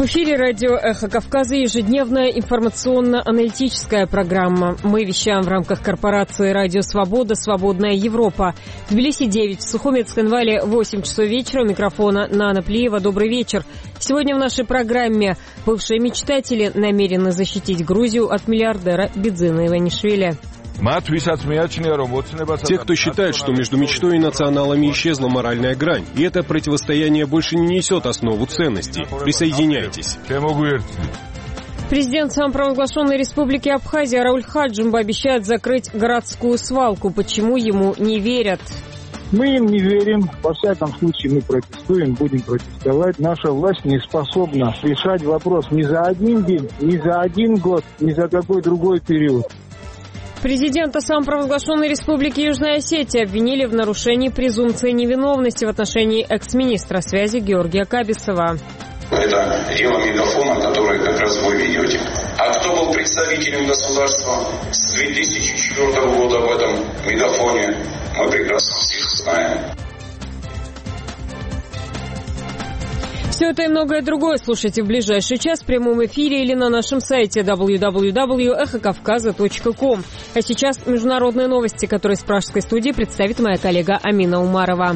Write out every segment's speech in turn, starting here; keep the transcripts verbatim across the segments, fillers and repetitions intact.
В эфире радио «Эхо Кавказа» ежедневная информационно-аналитическая программа. Мы вещаем в рамках корпорации «Радио Свобода. Свободная Европа». В Тбилиси девять, в Сухумецк-Энвале восемь часов вечера. У микрофона Нана Плиева. Добрый вечер. Сегодня в нашей программе бывшие мечтатели намерены защитить Грузию от миллиардера Бидзина Иванишвили. Те, кто считает, что между мечтой и националами исчезла моральная грань, и это противостояние больше не несет основу ценностей. Присоединяйтесь. Президент самопровозглашенной республики Абхазия Рауль Хаджимба обещает закрыть городскую свалку. Почему ему не верят? Мы им не верим. Во всяком случае, мы протестуем, будем протестовать. Наша власть не способна решать вопрос ни за один день, ни за один год, ни за какой другой период. Президента самопровозглашенной республики Южная Осетия обвинили в нарушении презумпции невиновности в отношении экс-министра связи Георгия Кабисова. Это дело мегафона, который как раз вы ведете. А кто был представителем государства с две тысячи четвёртого года в этом мегафоне, мы прекрасно всех знаем. Все это и многое другое слушайте в ближайший час в прямом эфире или на нашем сайте дабл ю дабл ю дабл ю точка эхо кавказа точка ком. А сейчас международные новости, которые с пражской студии представит моя коллега Амина Умарова.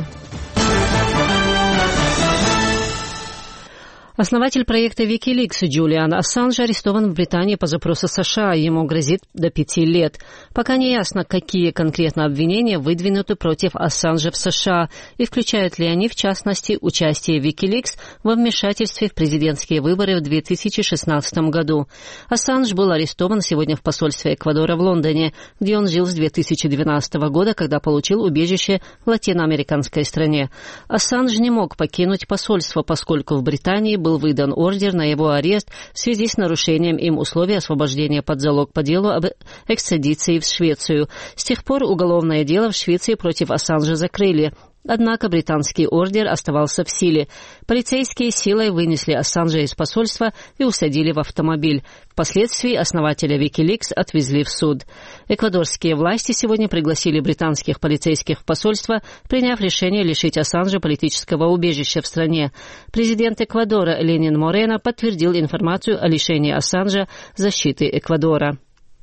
Основатель проекта Wikileaks Джулиан Ассанж арестован в Британии по запросу США. Ему грозит до пяти лет. Пока не ясно, какие конкретно обвинения выдвинуты против Ассанжа в США и включают ли они, в частности, участие Wikileaks во вмешательстве в президентские выборы в две тысячи шестнадцатом году. Ассанж был арестован сегодня в посольстве Эквадора в Лондоне, где он жил с две тысячи двенадцатого года, когда получил убежище в латиноамериканской стране. Ассанж не мог покинуть посольство, поскольку в Британии был выдан ордер на его арест в связи с нарушением им условий освобождения под залог по делу об экстрадиции в Швецию. С тех пор уголовное дело в Швеции против Ассанжа закрыли. Однако британский ордер оставался в силе. Полицейские силой вынесли Ассанжа из посольства и усадили в автомобиль. Впоследствии основателя Wikileaks отвезли в суд. Эквадорские власти сегодня пригласили британских полицейских в посольство, приняв решение лишить Ассанжа политического убежища в стране. Президент Эквадора Ленин Морено подтвердил информацию о лишении Ассанжа защиты Эквадора.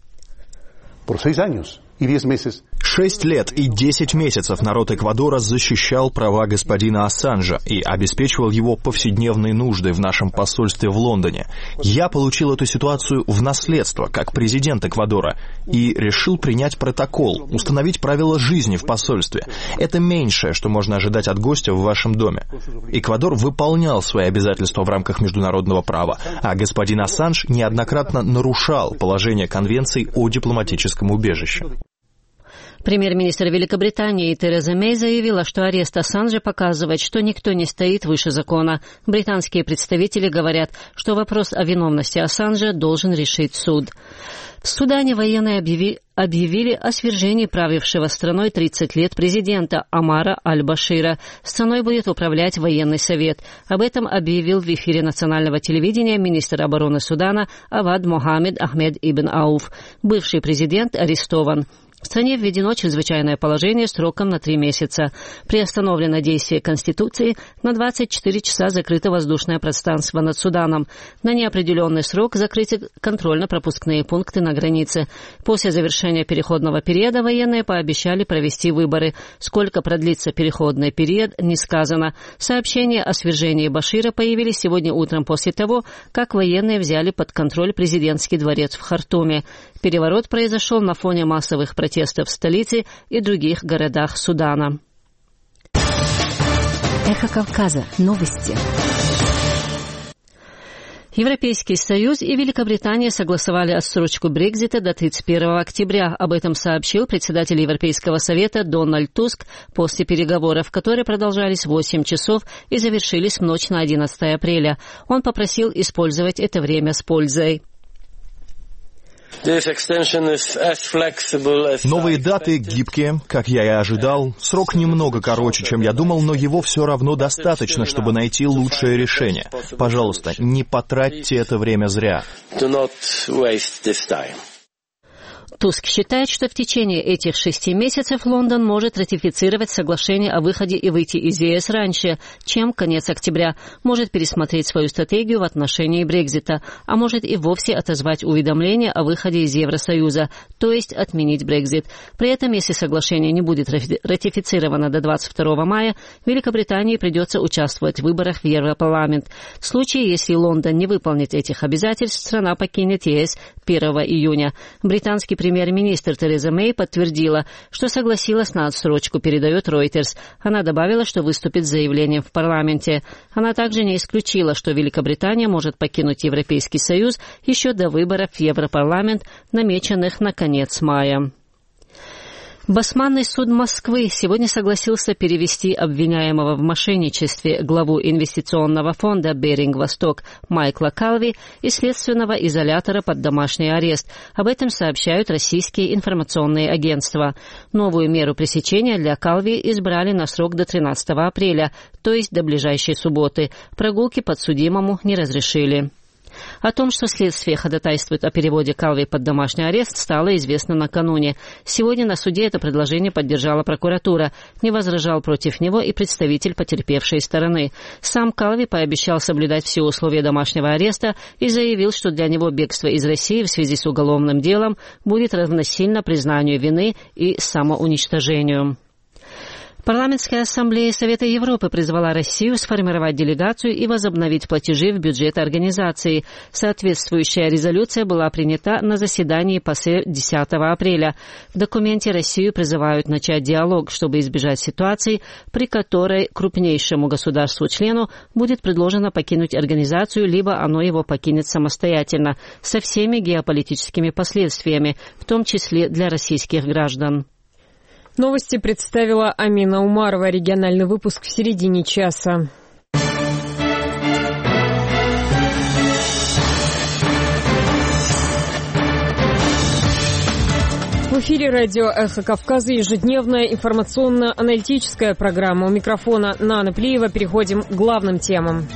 Шесть лет и десять месяцев народ Эквадора защищал права господина Ассанжа и обеспечивал его повседневные нужды в нашем посольстве в Лондоне. Я получил эту ситуацию в наследство, как президент Эквадора, и решил принять протокол, установить правила жизни в посольстве. Это меньшее, что можно ожидать от гостя в вашем доме. Эквадор выполнял свои обязательства в рамках международного права, а господин Ассанж неоднократно нарушал положение Конвенции о дипломатическом убежище. Премьер-министр Великобритании Тереза Мэй заявила, что арест Ассанжа показывает, что никто не стоит выше закона. Британские представители говорят, что вопрос о виновности Ассанжа должен решить суд. В Судане военные объяви... объявили о свержении правившего страной тридцать лет президента Омара Аль-Башира. Страной будет управлять военный совет. Об этом объявил в эфире национального телевидения министр обороны Судана Авад Мохаммед Ахмед ибн Ауф. Бывший президент арестован. В стране введено чрезвычайное положение сроком на три месяца. Приостановлено действие Конституции, на двадцать четыре часа закрыто воздушное пространство над Суданом. На неопределенный срок закрыты контрольно-пропускные пункты на границе. После завершения переходного периода военные пообещали провести выборы. Сколько продлится переходный период, не сказано. Сообщения о свержении Башира появились сегодня утром после того, как военные взяли под контроль президентский дворец в Хартуме. Переворот произошел на фоне массовых протестов в столице и других городах Судана. Эхо Кавказа. Новости. Европейский Союз и Великобритания согласовали отсрочку Брексита до тридцать первого октября. Об этом сообщил председатель Европейского совета Дональд Туск после переговоров, которые продолжались восемь часов и завершились в ночь на одиннадцатое апреля. Он попросил использовать это время с пользой. Новые даты гибкие, как я и ожидал. Срок немного короче, чем я думал, но его все равно достаточно, чтобы найти лучшее решение. Пожалуйста, не потратьте это время зря. Туск считает, что в течение этих шести месяцев Лондон может ратифицировать соглашение о выходе и выйти из ЕС раньше, чем конец октября, может пересмотреть свою стратегию в отношении Брексита, а может и вовсе отозвать уведомление о выходе из Евросоюза, то есть отменить Брексит. При этом, если соглашение не будет ратифицировано до двадцать второго мая, Великобритании придется участвовать в выборах в Европарламент. В случае, если Лондон не выполнит этих обязательств, страна покинет ЕС первого июня. Британский премьер-министр Тереза Мэй подтвердила, что согласилась на отсрочку, передает Reuters. Она добавила, что выступит с заявлением в парламенте. Она также не исключила, что Великобритания может покинуть Европейский Союз еще до выборов в Европарламент, намеченных на конец мая. Басманный суд Москвы сегодня согласился перевести обвиняемого в мошенничестве главу инвестиционного фонда «Беринг Восток» Майкла Калви из следственного изолятора под домашний арест. Об этом сообщают российские информационные агентства. Новую меру пресечения для Калви избрали на срок до тринадцатого апреля, то есть до ближайшей субботы. Прогулки подсудимому не разрешили. О том, что следствие ходатайствует о переводе Калви под домашний арест, стало известно накануне. Сегодня на суде это предложение поддержала прокуратура. Не возражал против него и представитель потерпевшей стороны. Сам Калви пообещал соблюдать все условия домашнего ареста и заявил, что для него бегство из России в связи с уголовным делом будет равносильно признанию вины и самоуничтожению. Парламентская ассамблея Совета Европы призвала Россию сформировать делегацию и возобновить платежи в бюджет организации. Соответствующая резолюция была принята на заседании ПАСЕ десятого апреля. В документе Россию призывают начать диалог, чтобы избежать ситуации, при которой крупнейшему государству-члену будет предложено покинуть организацию, либо оно его покинет самостоятельно, со всеми геополитическими последствиями, в том числе для российских граждан. Новости представила Амина Умарова. Региональный выпуск в середине часа. В эфире радио «Эхо Кавказа» ежедневная информационно-аналитическая программа. У микрофона Нана Плиева. Переходим к главным темам.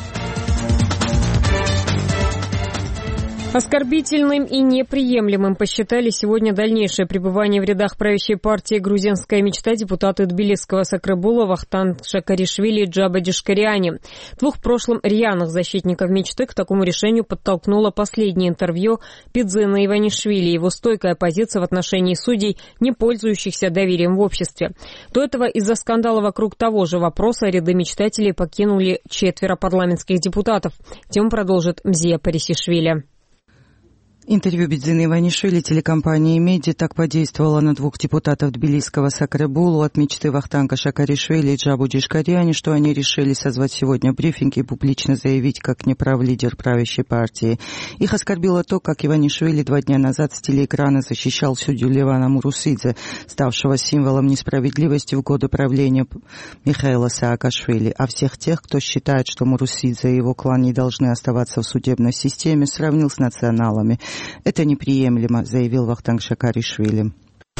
Оскорбительным и неприемлемым посчитали сегодня дальнейшее пребывание в рядах правящей партии «Грузинская мечта» депутаты Тбилисского Сакребула Вахтанг Шакаришвили и Джаба Джишкариани. Двух в прошлом рьяных защитников мечты к такому решению подтолкнуло последнее интервью Бидзина Иванишвили и его стойкая позиция в отношении судей, не пользующихся доверием в обществе. До этого из-за скандала вокруг того же вопроса ряды мечтателей покинули четверо парламентских депутатов. Тему продолжит Мзия Парисишвили. Интервью Бидзины Иванишвили телекомпании «Меди» так подействовало на двух депутатов Тбилисского Сакребулу от мечты Вахтанга Шакаришвили и Джабу Джишкариани, что они решили созвать сегодня брифинг и публично заявить, как неправ лидер правящей партии. Их оскорбило то, как Иванишвили два дня назад с телеэкрана защищал судью Левана Мурусидзе, ставшего символом несправедливости в годы правления Михаила Саакашвили, а всех тех, кто считает, что Мурусидзе и его клан не должны оставаться в судебной системе, сравнил с националами. Это неприемлемо, заявил Вахтанг Шакаришвили.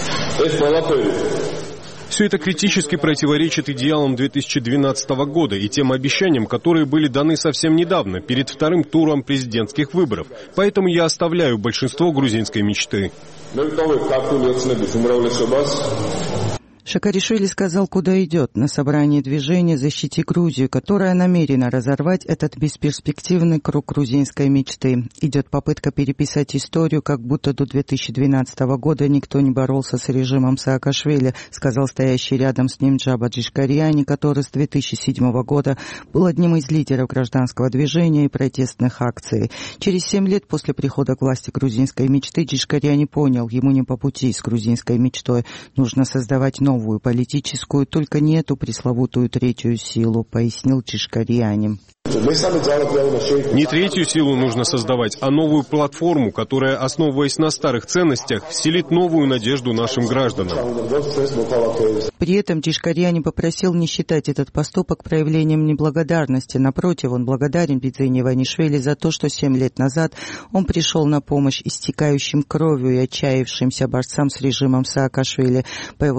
Все это критически противоречит идеалам две тысячи двенадцатого года и тем обещаниям, которые были даны совсем недавно, перед вторым туром президентских выборов. Поэтому я оставляю большинство грузинской мечты. Шакаришвили сказал, куда идет, на собрании движения «Защити Грузию», которое намерено разорвать этот бесперспективный круг грузинской мечты. Идет попытка переписать историю, как будто до две тысячи двенадцатого года никто не боролся с режимом Саакашвили, сказал стоящий рядом с ним Джаба Джишкариани, который с две тысячи седьмого года был одним из лидеров гражданского движения и протестных акций. Через семь лет после прихода к власти грузинской мечты Джишкариани понял, ему не по пути с грузинской мечтой, нужно создавать новую новую политическую, только не эту пресловутую третью силу, пояснил Джишкариани. Не третью силу нужно создавать, а новую платформу, которая, основываясь на старых ценностях, вселит новую надежду нашим гражданам. При этом Джишкариани попросил не считать этот поступок проявлением неблагодарности. Напротив, он благодарен Бидзине Иванишвили за то, что семь лет назад он пришел на помощь истекающим кровью и отчаявшимся борцам с режимом Саакашвили. По его словам,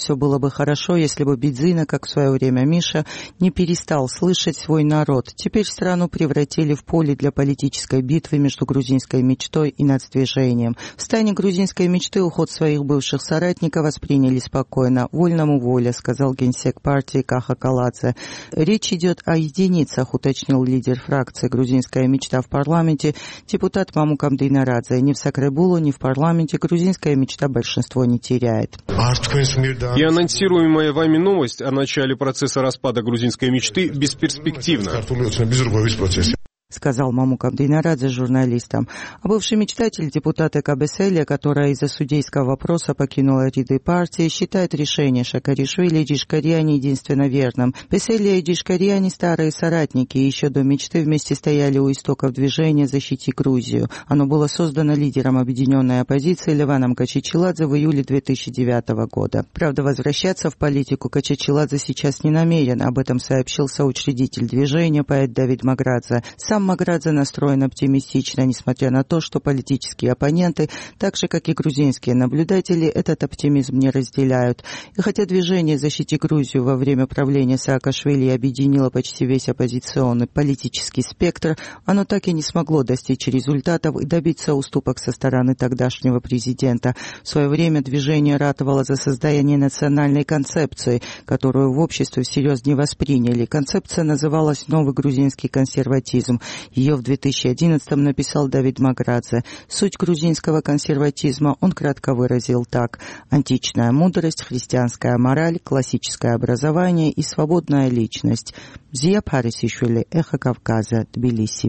все было бы хорошо, если бы Бедзина, как в свое время Миша, не перестал слышать свой народ. Теперь страну превратили в поле для политической битвы между грузинской мечтой и нацдвижением. В стане грузинской мечты уход своих бывших соратников восприняли спокойно. «Вольному воля», сказал генсек партии Каха Каладзе. Речь идет о единицах, уточнил лидер фракции «Грузинская мечта» в парламенте, депутат Мамук Амдейнарадзе. Ни в Сакрабулу, ни в парламенте грузинская мечта большинство не теряет. И анонсируемая вами новость о начале процесса распада грузинской мечты бесперспективна, сказал Мамук Амдейнарадзе журналистам. А бывший мечтатель, депутат Эка Беселия, которая из-за судейского вопроса покинула ряды партии, считает решение Шакаришвили и Джишкарьяни единственно верным. Беселия и Джишкарьяни старые соратники, и еще до мечты вместе стояли у истоков движения «Защити Грузию». Оно было создано лидером объединенной оппозиции Леваном Качичиладзе в июле две тысячи девятого года. Правда, возвращаться в политику Качичиладзе сейчас не намерен. Об этом сообщил соучредитель движения, поэт Давид Маградзе. Сам Маградзе настроен оптимистично, несмотря на то, что политические оппоненты, так же, как и грузинские наблюдатели, этот оптимизм не разделяют. И хотя движение «Защити Грузию» во время правления Саакашвили объединило почти весь оппозиционный политический спектр, оно так и не смогло достичь результатов и добиться уступок со стороны тогдашнего президента. В свое время движение ратовало за создание национальной концепции, которую в обществе всерьез не восприняли. Концепция называлась «Новый грузинский консерватизм». Ее в две тысячи одиннадцатом написал Давид Маградзе. Суть грузинского консерватизма он кратко выразил так: античная мудрость, христианская мораль, классическое образование и свободная личность. Зия Парисишвили, Эхо Кавказа, Тбилиси.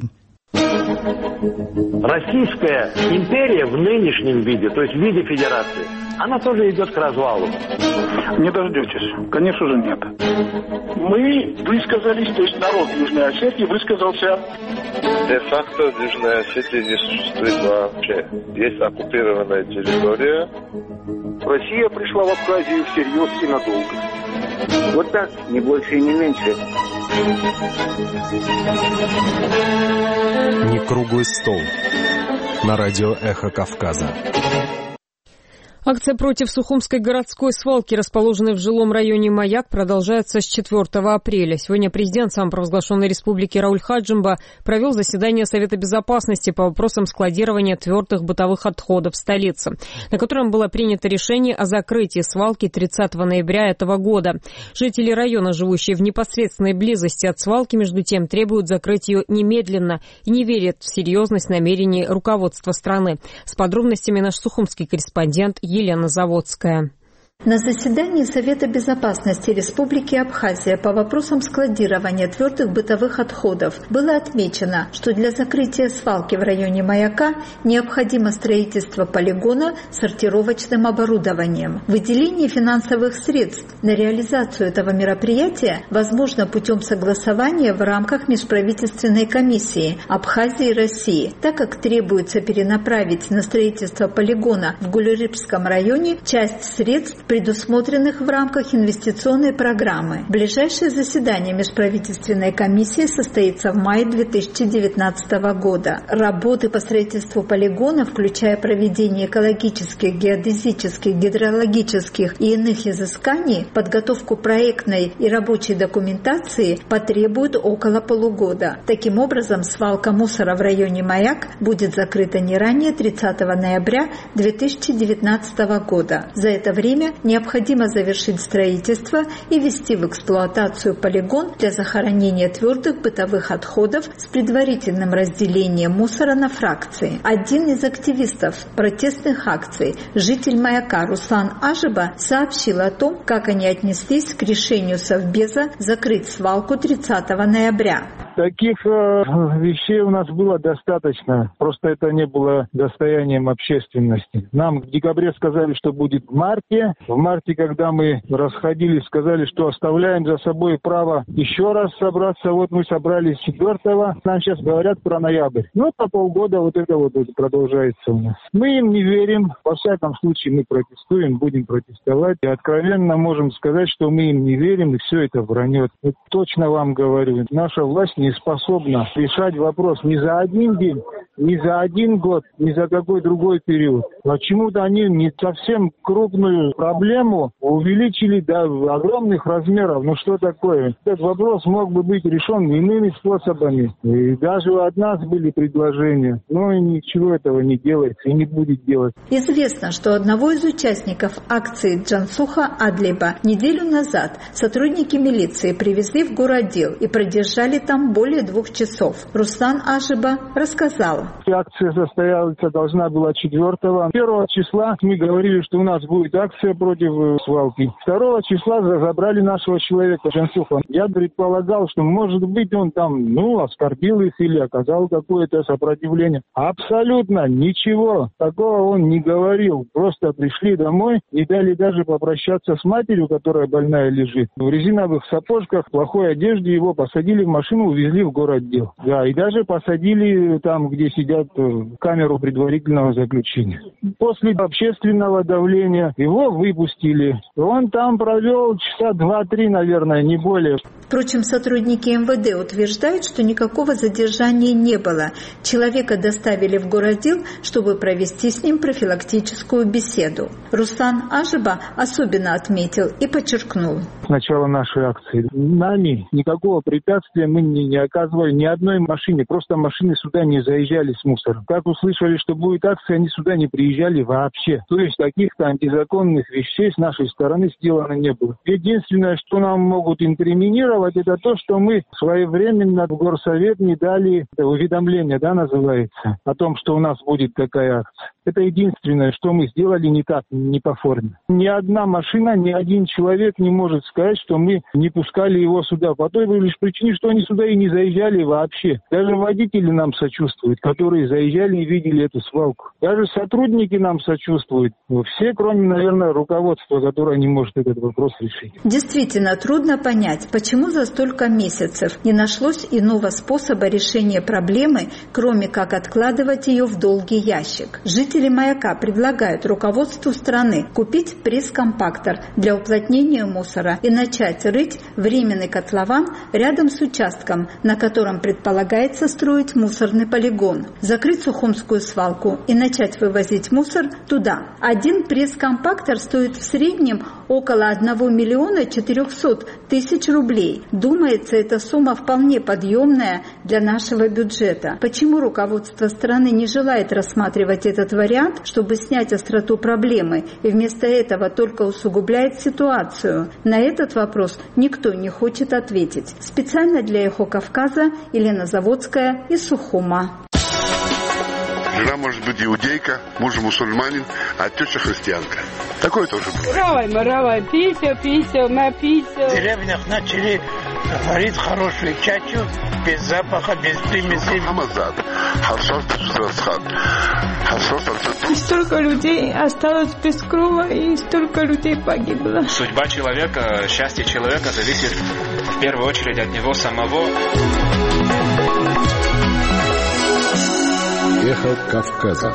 Российская империя в нынешнем виде, то есть в виде федерации, она тоже идет к развалу. Не дождетесь. Конечно же нет. Мы высказались, то есть народ Южной Осетии высказался. Де-факто Южная Осетия не существует вообще. Есть оккупированная территория. Россия пришла в Абхазию всерьез и надолго. Вот так, не больше и не меньше. Не круглый стол. На радио «Эхо Кавказа». Акция против Сухумской городской свалки, расположенной в жилом районе Маяк, продолжается с четвёртого апреля. Сегодня президент самопровозглашенной республики Рауль Хаджимба провел заседание Совета безопасности по вопросам складирования твердых бытовых отходов в столице, на котором было принято решение о закрытии свалки тридцатого ноября этого года. Жители района, живущие в непосредственной близости от свалки, между тем требуют закрыть ее немедленно и не верят в серьезность намерений руководства страны. С подробностями наш сухумский корреспондент Елена Заводская. На заседании Совета безопасности Республики Абхазия по вопросам складирования твердых бытовых отходов было отмечено, что для закрытия свалки в районе Маяка необходимо строительство полигона с сортировочным оборудованием. Выделение финансовых средств на реализацию этого мероприятия возможно путем согласования в рамках межправительственной комиссии Абхазии и России, так как требуется перенаправить на строительство полигона в Гулерипском районе часть средств, предусмотренных в рамках инвестиционной программы. Ближайшее заседание межправительственной комиссии состоится в мае две тысячи девятнадцатого года. Работы по строительству полигона, включая проведение экологических, геодезических, гидрологических и иных изысканий, подготовку проектной и рабочей документации, потребуют около полугода. Таким образом, свалка мусора в районе Маяк будет закрыта не ранее тридцатого ноября две тысячи девятнадцатого года. За это время необходимо завершить строительство и ввести в эксплуатацию полигон для захоронения твердых бытовых отходов с предварительным разделением мусора на фракции. Один из активистов протестных акций, житель Маяка Руслан Ажиба, сообщил о том, как они отнеслись к решению Совбеза закрыть свалку тридцатого ноября. Таких э, вещей у нас было достаточно, просто это не было достоянием общественности. Нам в декабре сказали, что будет в марте. В марте, когда мы расходились, сказали, что оставляем за собой право еще раз собраться. Вот мы собрались четвёртого, нам сейчас говорят про ноябрь. Ну, по полгода вот это вот продолжается у нас. Мы им не верим, во всяком случае мы протестуем, будем протестовать. И откровенно можем сказать, что мы им не верим, и все это вранье. Вот точно вам говорю, наша власть не не способна решать вопрос ни за один день, ни за один год, ни за какой другой период. Почему-то они не совсем крупную проблему увеличили до огромных размеров. Ну что такое? Этот вопрос мог бы быть решен иными способами. И даже от нас были предложения. Но ничего этого не делается и не будет делать. Известно, что одного из участников акции Джансуха Адлиба неделю назад сотрудники милиции привезли в городдел и продержали там более двух часов. Руслан Ажиба рассказал. Акция состояться должна была четвертого. Первого числа мы говорили, что у нас будет акция против свалки. Второго числа забрали нашего человека Джансуха. Я предполагал, что может быть он там, ну, оскорбил их или оказал какое-то сопротивление. Абсолютно ничего такого он не говорил. Просто пришли домой, не дали даже попрощаться с матерью, которая больная лежит. В резиновых сапожках, в плохой одежде его посадили в машину, увезли в городдел. Да, и даже посадили там, где сидят, в камеру предварительного заключения. После общественного давления его выпустили. Он там провел часа два-три, наверное, не более. Впрочем, сотрудники эм вэ дэ утверждают, что никакого задержания не было. Человека доставили в городдел, чтобы провести с ним профилактическую беседу. Руслан Ажиба особенно отметил и подчеркнул. С начала нашей акции нами никакого препятствия мы не, не оказывали ни одной машине. Просто машины сюда не заезжали с мусором. Как услышали, что будет акция, они сюда не приезжали вообще. То есть каких-то антизаконных вещей с нашей стороны сделано не было. Единственное, что нам могут инкриминировать, это то, что мы своевременно в горсовет не дали уведомление, да, называется, о том, что у нас будет такая акция. Это единственное, что мы сделали не так, не по форме. Ни одна машина, ни один человек не может сказать, что мы не пускали его сюда. По той лишь причине, что они сюда и не заезжали вообще. Даже водители нам сочувствуют, которые заезжали и видели эту свалку. Даже сотрудники нам сочувствуют. Все, кроме, наверное, руководства, которое не может этот вопрос решить. Действительно, трудно понять, почему за столько месяцев не нашлось иного способа решения проблемы, кроме как откладывать ее в долгий ящик. Жители Маяка предлагают руководству страны купить пресс-компактор для уплотнения мусора и начать рыть временный котлован рядом с участком, на котором предполагается строить мусорный полигон, закрыть Сухумскую свалку и начать вывозить мусор туда. Один пресс-компактор стоит в среднем около одного миллиона четырехсот тысяч рублей. Думается, эта сумма вполне подъемная для нашего бюджета. Почему руководство страны не желает рассматривать этот вариант, чтобы снять остроту проблемы, и вместо этого только усугубляет ситуацию? На этот вопрос никто не хочет ответить. Специально для «Эхо Кавказа» Елена Заводская из Сухума. Жена может быть иудейка, муж мусульманин, а теща христианка. Такое тоже бывает. Равай, маравай, пися, пися, напися. В деревнях начали варить хорошую чачу, без запаха, без примеси. И столько людей осталось без крова, и столько людей погибло. Судьба человека, счастье человека зависит в первую очередь от него самого. Эхо Кавказа.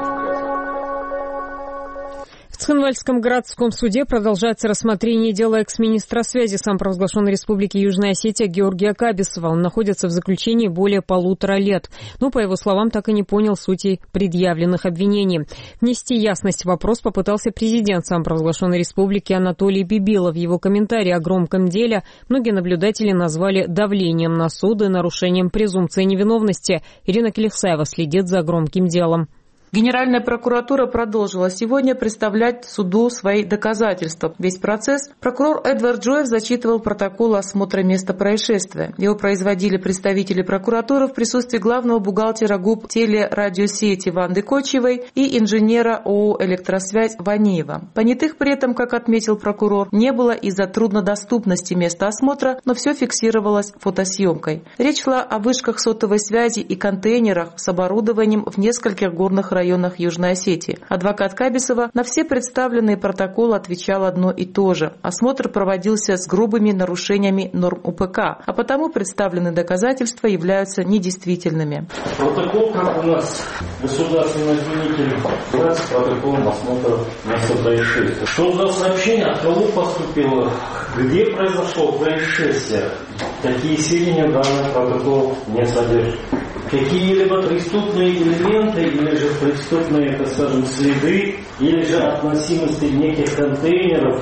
В Цхинвальском городском суде продолжается рассмотрение дела экс-министра связи самопровозглашенной Республики Южная Осетия Георгия Кабисова. Он находится в заключении более полутора лет. Но, по его словам, так и не понял сути предъявленных обвинений. Внести ясность в вопрос попытался президент самопровозглашенной Республики Анатолий Бибилов. В его комментарии о громком деле многие наблюдатели назвали давлением на суд и нарушением презумпции невиновности. Ирина Келихсаева следит за громким делом. Генеральная прокуратура продолжила сегодня представлять суду свои доказательства. Весь процесс прокурор Эдвард Джоев зачитывал протокол осмотра места происшествия. Его производили представители прокуратуры в присутствии главного бухгалтера ГУП телерадиосети Ванды Кочевой и инженера ООО «Электросвязь» Ванеева. Понятых при этом, как отметил прокурор, не было из-за труднодоступности места осмотра, но все фиксировалось фотосъемкой. Речь шла о вышках сотовой связи и контейнерах с оборудованием в нескольких горных районах районах Южной Осетии. Адвокат Кабисова на все представленные протоколы отвечал одно и то же. Осмотр проводился с грубыми нарушениями норм У П К, а потому представленные доказательства являются недействительными. Протокол, как у нас государственный обвинитель, является протоколом осмотра места происшествия. Что за сообщение, от кого поступило, где произошло происшествие? Такие сведения данный протокол не содержит. Какие-либо преступные элементы или же преступные, так скажем, следы, или же относимости неких контейнеров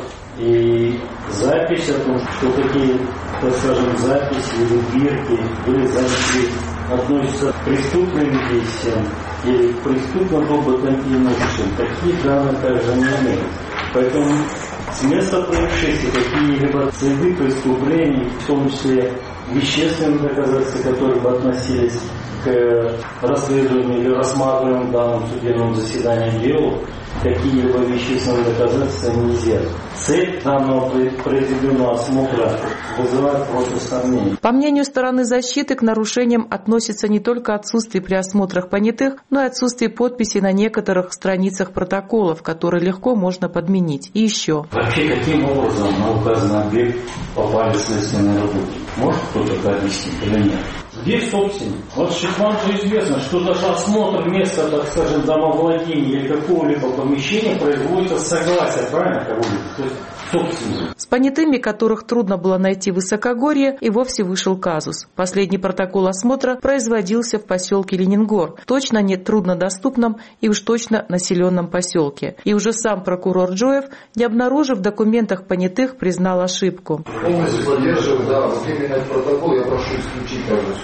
и запись о том, что такие, так скажем, записи или бирки или записи относятся к преступным действиям или к преступным роботам и имуществам, таких данных также не имеют. Поэтому с места происшествия какие-либо следы преступлений, в том числе вещественные доказательства, которые бы относились к расследованию или рассматриваемому в данном судебном заседании делу, какие-либо вещественные доказательства нельзя. Цель данного произведенного осмотра вызывает просто сомнения. По мнению стороны защиты, к нарушениям относится не только отсутствие при осмотрах понятых, но и отсутствие подписей на некоторых страницах протоколов, которые легко можно подменить. И еще. Вообще, каким образом на указанный объект попали следственные работы? Может кто-то объяснить или нет? Где собственник? Вот вам же известно, что даже осмотр места, так скажем, домовладения или какого-либо помещения производится с согласия, правильно, кого-либо? То есть собственник. С понятыми, которых трудно было найти в высокогорье, и вовсе вышел казус. Последний протокол осмотра производился в поселке Ленингор, точно не труднодоступном и уж точно населенном поселке. И уже сам прокурор Джоев, не обнаружив в документах понятых, признал ошибку. Полностью поддерживаю, да, вот именно этот протокол я прошу исключить, кажется.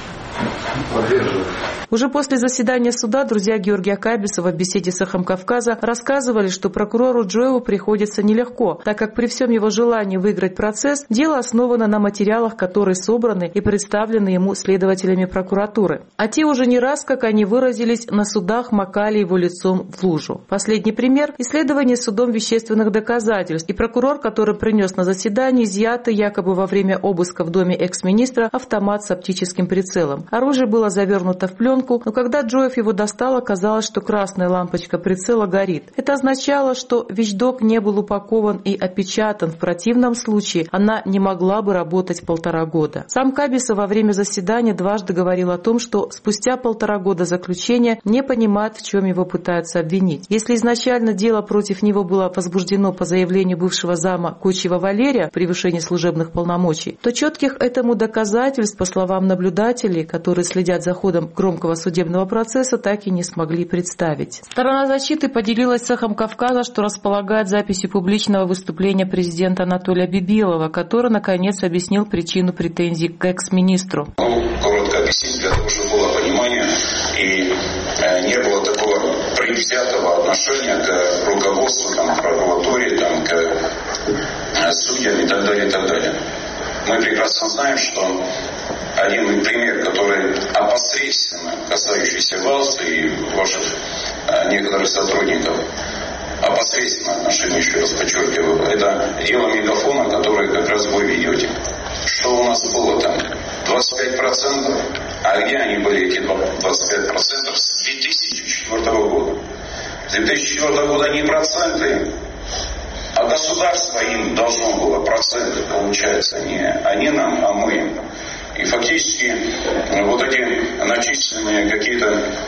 Поддерживаю. Уже после заседания суда друзья Георгия Кабисова в беседе с «Эхом Кавказа» рассказывали, что прокурору Джоеву приходится нелегко, так как при всем его желании выиграть процесс, дело основано на материалах, которые собраны и представлены ему следователями прокуратуры. А те уже не раз, как они выразились, на судах макали его лицом в лужу. Последний пример – исследование судом вещественных доказательств. И прокурор, который принес на заседание изъятый якобы во время обыска в доме экс-министра автомат с оптическим прицелом. Оружие было завернуто в пленку, но когда Джоев его достал, оказалось, что красная лампочка прицела горит. Это означало, что вещдок не был упакован и опечатан. В противном случае она не могла бы работать полтора года. Сам Кабисов во время заседания дважды говорил о том, что спустя полтора года заключения не понимает, в чем его пытаются обвинить. Если изначально дело против него было возбуждено по заявлению бывшего зама Кочева Валерия в превышении служебных полномочий, то четких этому доказательств, по словам наблюдателей, которые следят за ходом громкого судебного процесса, так и не смогли представить. Сторона защиты поделилась с «Эхом Кавказа», что располагает записью публичного выступления президента Анатолия Бибилова, который, наконец, объяснил причину претензий к экс-министру. Коротко объяснить, для того, чтобы было понимание и не было такого предвзятого отношения к руководству, там, к прокуратуре, там, к судьям и так далее, и так далее. Мы прекрасно знаем, что один пример, который опосредственно касающийся вас и ваших а, некоторых сотрудников, опосредственно отношения, еще раз подчеркиваю, это дело мегафона, которое как раз вы ведете. Что у нас было там? двадцать пять процентов. А где они были, эти двадцать пять процентов с две тысячи четвёртого года? С две тысячи четвёртого года не проценты, а государство им должно было проценты, получается, не они нам, а мы им. И фактически вот эти начисленные какие-то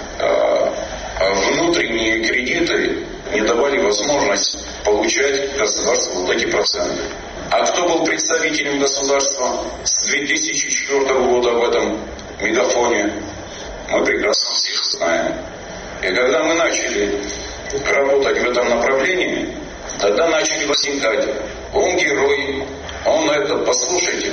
э, внутренние кредиты не давали возможность получать государству вот эти проценты. А кто был представителем государства с две тысячи четвёртого года в этом мегафоне, мы прекрасно всех знаем. И когда мы начали работать в этом направлении, тогда начали возникать: он герой, он это, послушайте,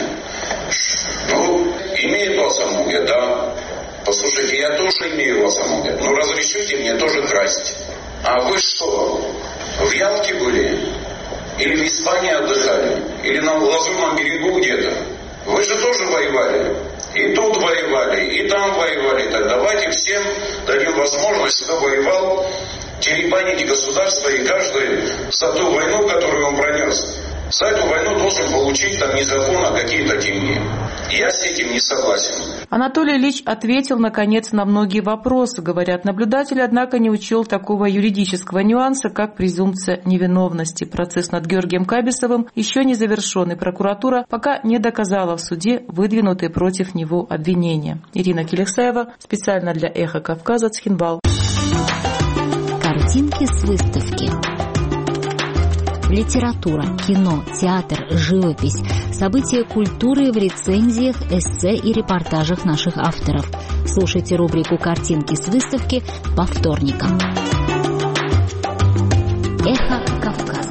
ну, имеет ласомугие, да, послушайте, я тоже имею ласомугие, ну, разрешите мне тоже красть. А вы что, в Ялте были? Или в Испании отдыхали? Или на Лазурном берегу где-то? Вы же тоже воевали. И тут воевали, и там воевали. Так давайте всем дадим возможность, кто воевал, теребанить государство, и каждый за ту войну, которую он пронес, за эту войну должен получить там незаконно какие-то деньги. Я с этим не согласен. Анатолий Ильич ответил, наконец, на многие вопросы, говорят наблюдатели, однако не учел такого юридического нюанса, как презумпция невиновности. Процесс над Георгием Кабисовым еще не завершен, и прокуратура пока не доказала в суде выдвинутые против него обвинения. Ирина Келексаева, специально для «Эхо Кавказа», Цхинвал. Картинки с выставки. литература, кино, театр, живопись, события культуры в рецензиях, эссе и репортажах наших авторов. Слушайте рубрику «Картинки с выставки» по вторникам. Эхо Кавказа.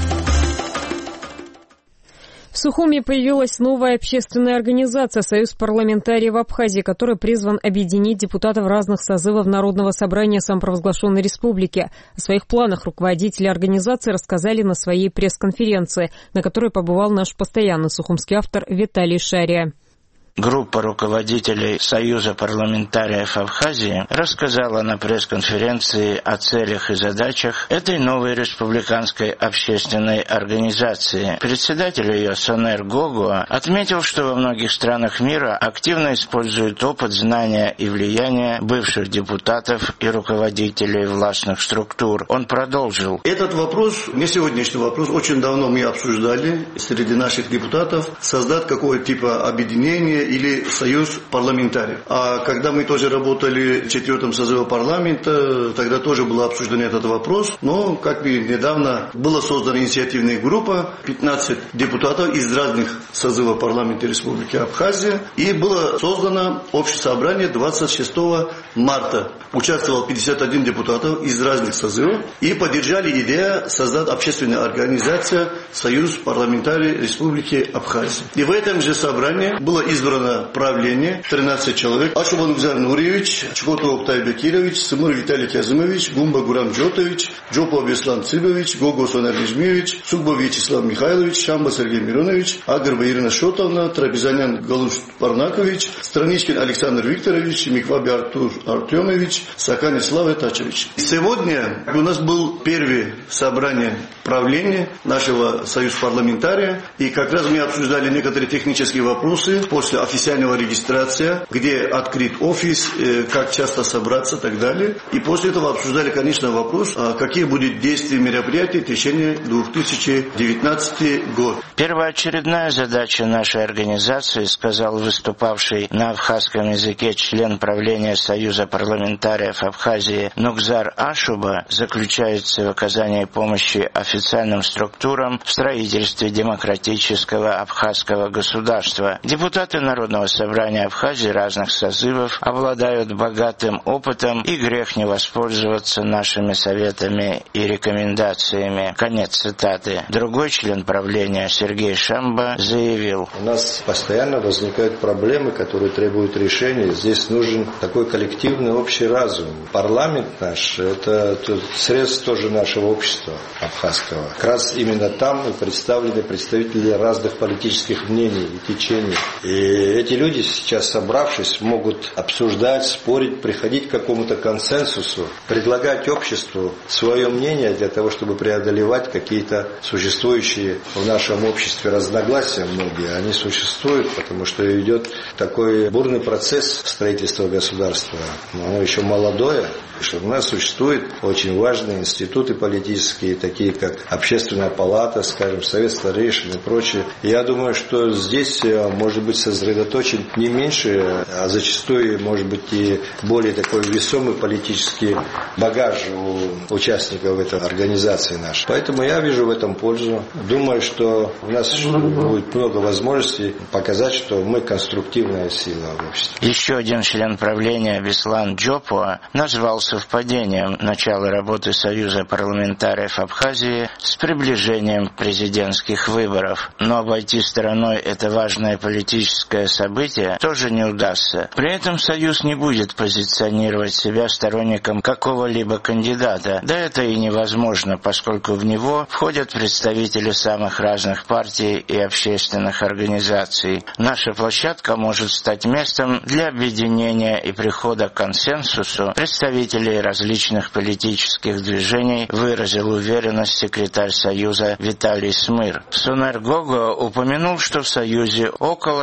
В Сухуми появилась новая общественная организация «Союз парламентариев Абхазии», которая призван объединить депутатов разных созывов Народного собрания самопровозглашенной республики. О своих планах руководители организации рассказали на своей пресс-конференции, на которой побывал наш постоянный сухумский автор Виталий Шария. Группа руководителей Союза парламентариев Абхазии рассказала на пресс-конференции о целях и задачах этой новой республиканской общественной организации. Председатель ее Сонер Гогуа отметил, что во многих странах мира активно используют опыт, знания и влияние бывших депутатов и руководителей властных структур. Он продолжил. Этот вопрос, не сегодняшний вопрос, очень давно мы обсуждали среди наших депутатов, создать какое-то типа объединение или союз парламентариев. А когда мы тоже работали в четвертом созыве парламента, тогда тоже был обсужден этот вопрос. Но, как бы недавно была создана инициативная группа, пятнадцать депутатов из разных созывов парламента Республики Абхазия, и было создано общее собрание двадцать шестого марта. Участвовал пятьдесят один депутатов из разных созывов и поддержали идею создать общественную организацию Союз парламентариев Республики Абхазия. И в этом же собрании было избрано правление тринадцать человек. Ашубан Гузар Нуриевич, Чкотов Октай Бекирович, Сымур Виталий Казымович, Гумба Гурам Джотович, Джопов Беслан Цыбович, Гого Сонар Режмевич, Сугбов Вячеслав Михайлович, Шамба Сергей Миронович, Агарба Ирина Шотовна, Трапезанян Галуш Парнакович, Страничкин Александр Викторович, Микваби Артур Артемович, Сакани Слава Тачевич. Сегодня у нас был первое собрание правления нашего союза парламентария, и как раз мы обсуждали некоторые технические вопросы после официального регистрации, где открыт офис, как часто собраться и так далее. И после этого обсуждали, конечно, вопрос, какие будут действия, мероприятия в течение две тысячи девятнадцатого года. Первоочередная задача нашей организации, сказал выступавший на абхазском языке член правления Союза парламентариев Абхазии Нугзар Ашуба, заключается в оказании помощи официальным структурам в строительстве демократического абхазского государства. Депутаты Народного собрания Абхазии разных созывов обладают богатым опытом, и грех не воспользоваться нашими советами и рекомендациями. Конец цитаты. Другой член правления Сергей Шамба заявил. У нас постоянно возникают проблемы, которые требуют решения. Здесь нужен такой коллективный общий разум. Парламент наш – это средство тоже нашего общества абхазского. Как раз именно там и представлены представители разных политических мнений и течений. И эти люди сейчас, собравшись, могут обсуждать, спорить, приходить к какому-то консенсусу, предлагать обществу свое мнение для того, чтобы преодолевать какие-то существующие в нашем обществе разногласия многие. Они существуют, потому что идет такой бурный процесс строительства государства. Но оно еще молодое. Что у нас существуют очень важные институты политические, такие как Общественная палата, скажем, Совет старейшин и прочее. Я думаю, что здесь может быть сосредоточен не меньше, а зачастую может быть и более такой весомый политический багаж у участников этой организации нашей. Поэтому я вижу в этом пользу. Думаю, что у нас будет много возможностей показать, что мы конструктивная сила в обществе. Еще один член правления Беслан Джопуа назвал совпадением начала работы Союза парламентариев Абхазии с приближением президентских выборов. Но обойти стороной это важное политическое событие тоже не удастся. При этом Союз не будет позиционировать себя сторонником какого-либо кандидата. Да это и невозможно, поскольку в него входят представители самых разных партий и общественных организаций. Наша площадка может стать местом для объединения и прихода к консенсусу представителей различных политических движений, выразил уверенность секретарь Союза Виталий Смыр. Сонер Гого упомянул, что в Союзе около ста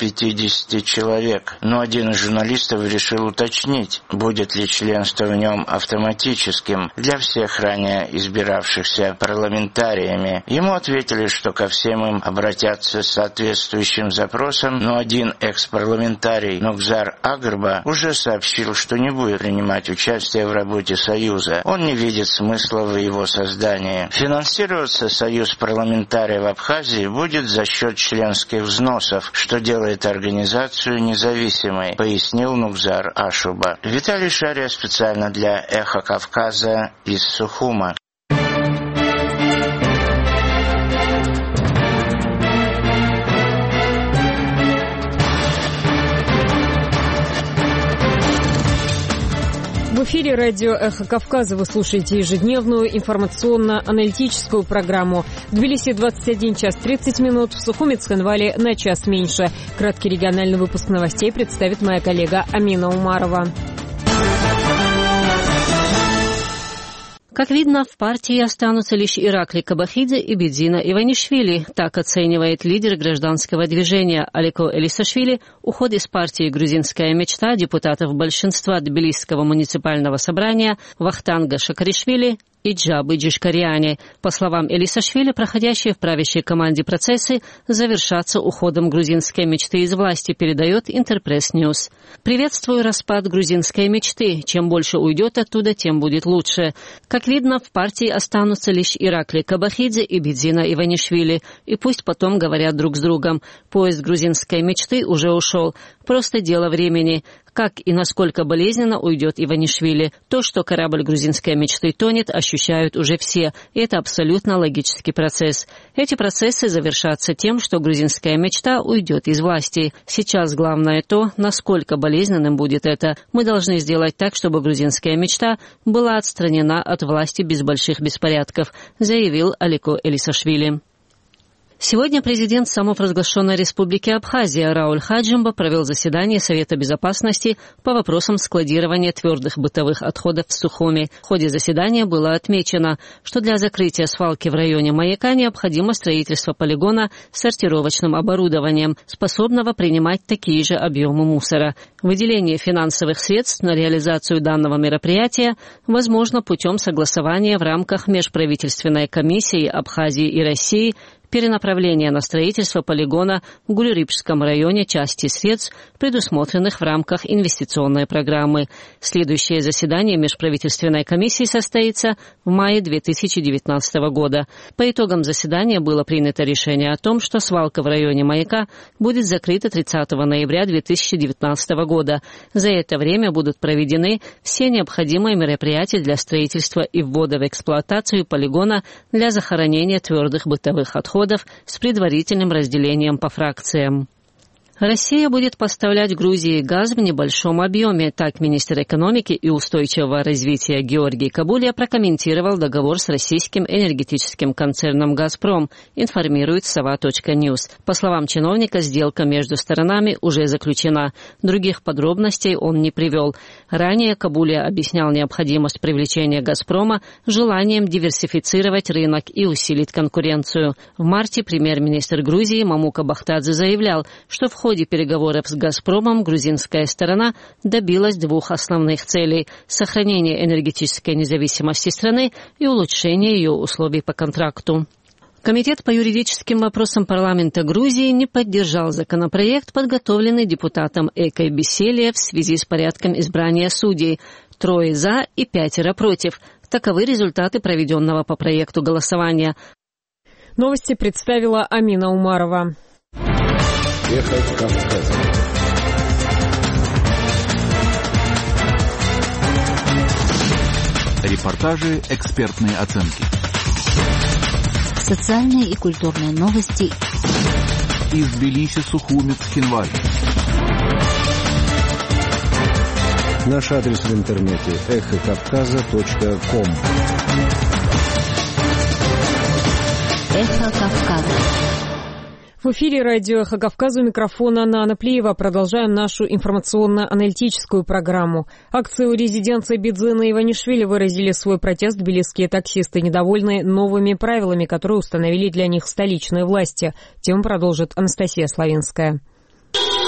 пятидесяти человек. Но один из журналистов решил уточнить, будет ли членство в нем автоматическим для всех ранее избиравшихся парламентариями. Ему ответили, что ко всем им обратятся с соответствующим запросом, но один экс-парламентарий Нугзар Агрба уже сообщил, что не будет принимать участие в работе Союза. Он не видит смысла в его создании. Финансироваться Союз парламентариев в Абхазии будет за счет членских взносов, что делает организацию независимой, пояснил Нугзар Ашуба. Виталий Шария специально для «Эхо Кавказа» из Сухума. В эфире радио «Эхо Кавказа» вы слушаете ежедневную информационно-аналитическую программу. В Тбилиси двадцать один час тридцать минут, в Сухуме Цхинвале на час меньше. Краткий региональный выпуск новостей представит моя коллега Амина Умарова. Как видно, в партии останутся лишь Иракли Кабахидзе и Бедзина Иванишвили. Так оценивает лидер гражданского движения Алико Элисашвили уход из партии «Грузинская мечта» депутатов большинства Тбилисского муниципального собрания Вахтанга Шакаришвили и Джабы Джишкариани. По словам Элисашвили, проходящие в правящей команде процессы завершатся уходом грузинской мечты из власти, передает Интерпресс Ньюс. Приветствую распад грузинской мечты. Чем больше уйдет оттуда, тем будет лучше. Как видно, в партии останутся лишь Иракли Кабахидзе и Бедзина Иванишвили. И пусть потом говорят друг с другом. Поезд грузинской мечты уже ушел. Просто дело времени. Как и насколько болезненно уйдет Иванишвили. То, что корабль грузинской мечты тонет, ощущают уже все. И это абсолютно логический процесс. Эти процессы завершатся тем, что грузинская мечта уйдет из власти. Сейчас главное то, насколько болезненным будет это. Мы должны сделать так, чтобы грузинская мечта была отстранена от власти без больших беспорядков, заявил Алико Элисашвили. Сегодня президент самопровозглашенной республики Абхазия Рауль Хаджимба провел заседание Совета безопасности по вопросам складирования твердых бытовых отходов в Сухуме. В ходе заседания было отмечено, что для закрытия свалки в районе Маяка необходимо строительство полигона с сортировочным оборудованием, способного принимать такие же объемы мусора. Выделение финансовых средств на реализацию данного мероприятия возможно путем согласования в рамках межправительственной комиссии Абхазии и России, перенаправление на строительство полигона в Гулюрипском районе части средств, предусмотренных в рамках инвестиционной программы. Следующее заседание межправительственной комиссии состоится в мае две тысячи девятнадцатого года. По итогам заседания было принято решение о том, что свалка в районе Маяка будет закрыта тридцатого ноября две тысячи девятнадцатого года. За это время будут проведены все необходимые мероприятия для строительства и ввода в эксплуатацию полигона для захоронения твердых бытовых отходов с предварительным разделением по фракциям. Россия будет поставлять Грузии газ в небольшом объеме. Так министр экономики и устойчивого развития Георгий Кабулия прокомментировал договор с российским энергетическим концерном «Газпром», информирует сова.ньюс. По словам чиновника, сделка между сторонами уже заключена. Других подробностей он не привел. Ранее Кабулия объяснял необходимость привлечения «Газпрома» желанием диверсифицировать рынок и усилить конкуренцию. В марте премьер-министр Грузии Мамука Бахтадзе заявлял, что в В ходе переговоров с «Газпромом» грузинская сторона добилась двух основных целей – сохранения энергетической независимости страны и улучшения ее условий по контракту. Комитет по юридическим вопросам парламента Грузии не поддержал законопроект, подготовленный депутатом Экой Беселия в связи с порядком избрания судей. Трое за и пятеро против. Таковы результаты проведенного по проекту голосования. Новости представила Амина Умарова. Эхо Кавказа. Репортажи, экспертные оценки. Социальные и культурные новости. Из Тбилиси, Сухуми, Цхинвали. Наш адрес в интернете эхо кавказа точка ком. Эхо Кавказа. В эфире радио «Эхо Кавказа», у микрофона Нана Плиева. Продолжаем нашу информационно-аналитическую программу. Акции у резиденции Бедзина Иванишвили выразили свой протест тбилисские таксисты, недовольные новыми правилами, которые установили для них столичные власти. Тему продолжит Анастасия Славинская.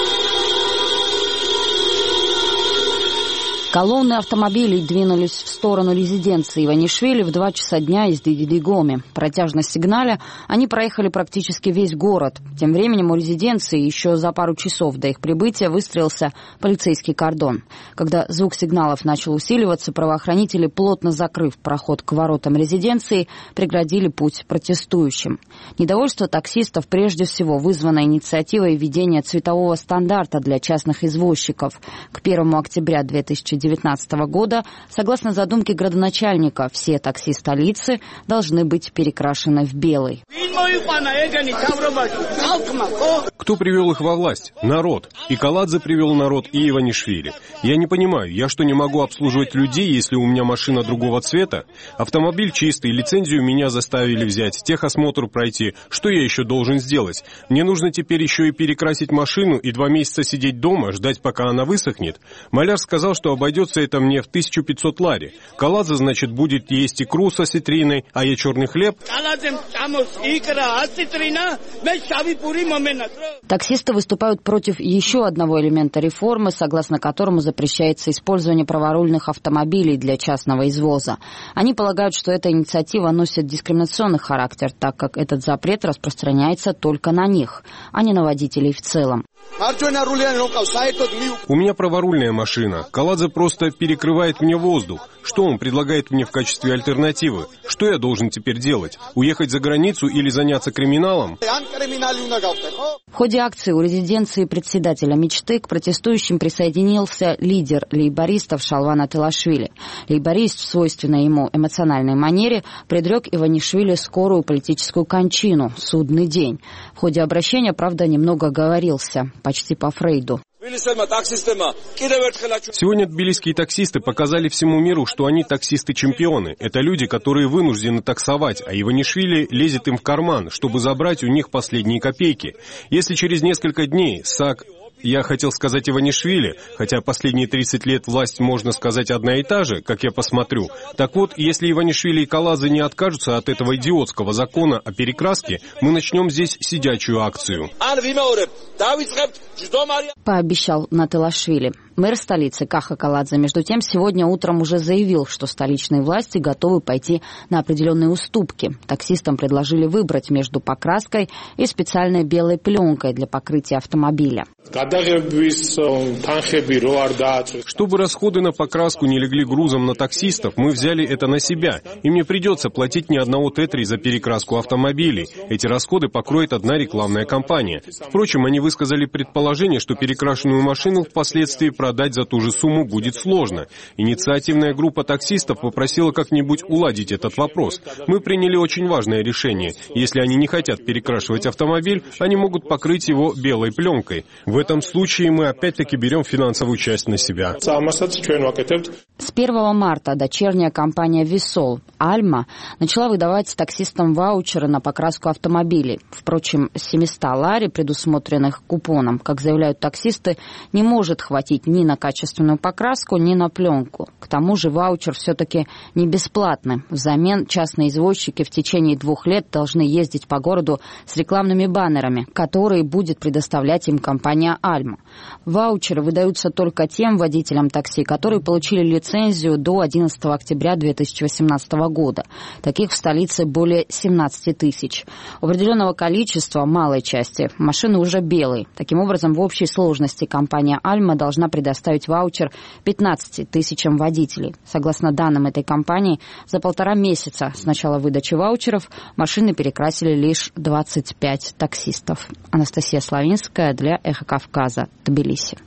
Колонны автомобилей двинулись в сторону резиденции Иванишвили в два часа дня из Дидигоми. Протяжно сигналя они проехали практически весь город. Тем временем у резиденции еще за пару часов до их прибытия выстроился полицейский кордон. Когда звук сигналов начал усиливаться, правоохранители, плотно закрыв проход к воротам резиденции, преградили путь протестующим. Недовольство таксистов прежде всего вызвано инициативой введения цветового стандарта для частных извозчиков. К первому октября две тысячи девятнадцатого года, согласно задумке градоначальника, все такси столицы должны быть перекрашены в белый. Кто привел их во власть? Народ. И Каладзе привел народ, и Иванишвили. Я не понимаю, я что, не могу обслуживать людей, если у меня машина другого цвета? Автомобиль чистый, лицензию меня заставили взять, техосмотр пройти. Что я еще должен сделать? Мне нужно теперь еще и перекрасить машину и два месяца сидеть дома, ждать, пока она высохнет? Маляр сказал, что обойдется это мне в тысячу пятьсот лари. Каладзе, значит, будет есть икру со ситриной, а я черный хлеб. Таксисты выступают против еще одного элемента реформы, согласно которому запрещается использование праворульных автомобилей для частного извоза. Они полагают, что эта инициатива носит дискриминационный характер, так как этот запрет распространяется только на них, а не на водителей в целом. У меня праворульная машина. Каладзе просто перекрывает мне воздух. Что он предлагает мне в качестве альтернативы? Что я должен теперь делать? Уехать за границу или заняться криминалом? В ходе акции у резиденции председателя мечты к протестующим присоединился лидер лейбористов Шалван Атилашвили. Лейборист в свойственной ему эмоциональной манере предрек Иванишвили скорую политическую кончину, судный день. В ходе обращения, правда, немного оговорился, почти по Фрейду. Сегодня тбилисские таксисты показали всему миру, что они таксисты-чемпионы. Это люди, которые вынуждены таксовать, а Иванишвили лезет им в карман, чтобы забрать у них последние копейки. Если через несколько дней САК... Я хотел сказать Иванишвили, хотя последние тридцать лет власть, можно сказать, одна и та же, как я посмотрю. Так вот, если Иванишвили и Каладзе не откажутся от этого идиотского закона о перекраске, мы начнем здесь сидячую акцию. Пообещал Натилашвили. Мэр столицы Каха Каладзе, между тем, сегодня утром уже заявил, что столичные власти готовы пойти на определенные уступки. Таксистам предложили выбрать между покраской и специальной белой пленкой для покрытия автомобиля. Чтобы расходы на покраску не легли грузом на таксистов, мы взяли это на себя. Им не придется платить ни одного тетри за перекраску автомобилей. Эти расходы покроет одна рекламная кампания. Впрочем, они высказали предположение, что перекрашенную машину впоследствии продать за ту же сумму будет сложно. Инициативная группа таксистов попросила как-нибудь уладить этот вопрос. Мы приняли очень важное решение. Если они не хотят перекрашивать автомобиль, они могут покрыть его белой пленкой. В этом случае мы опять-таки берем финансовую часть на себя. С первого марта дочерняя компания «Висол» «Альма» начала выдавать таксистам ваучеры на покраску автомобилей. Впрочем, семьсот лари, предусмотренных купоном, как заявляют таксисты, не может хватить ни на качественную покраску, ни на пленку. К тому же ваучер все-таки не бесплатный. Взамен частные извозчики в течение двух лет должны ездить по городу с рекламными баннерами, которые будет предоставлять им компания «Альма». Ваучеры выдаются только тем водителям такси, которые получили лицензию до одиннадцатого октября две тысячи восемнадцатого года. Таких в столице более семнадцать тысяч. У определенного количества, малой части, машины уже белые. Таким образом, в общей сложности компания «Альма» должна предоставить ваучер пятнадцати тысячам водителей. Согласно данным этой компании, за полтора месяца с начала выдачи ваучеров машины перекрасили лишь двадцать пять таксистов. Анастасия Славинская для «Эхо Кавказа», Тбилиси.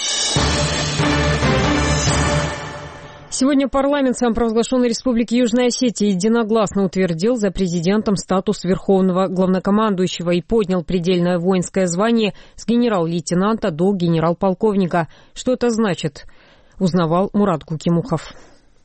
Сегодня парламент самопровозглашенной Республики Южная Осетия единогласно утвердил за президентом статус верховного главнокомандующего и поднял предельное воинское звание с генерал-лейтенанта до генерал-полковника. Что это значит, узнавал Мурат Кукимухов.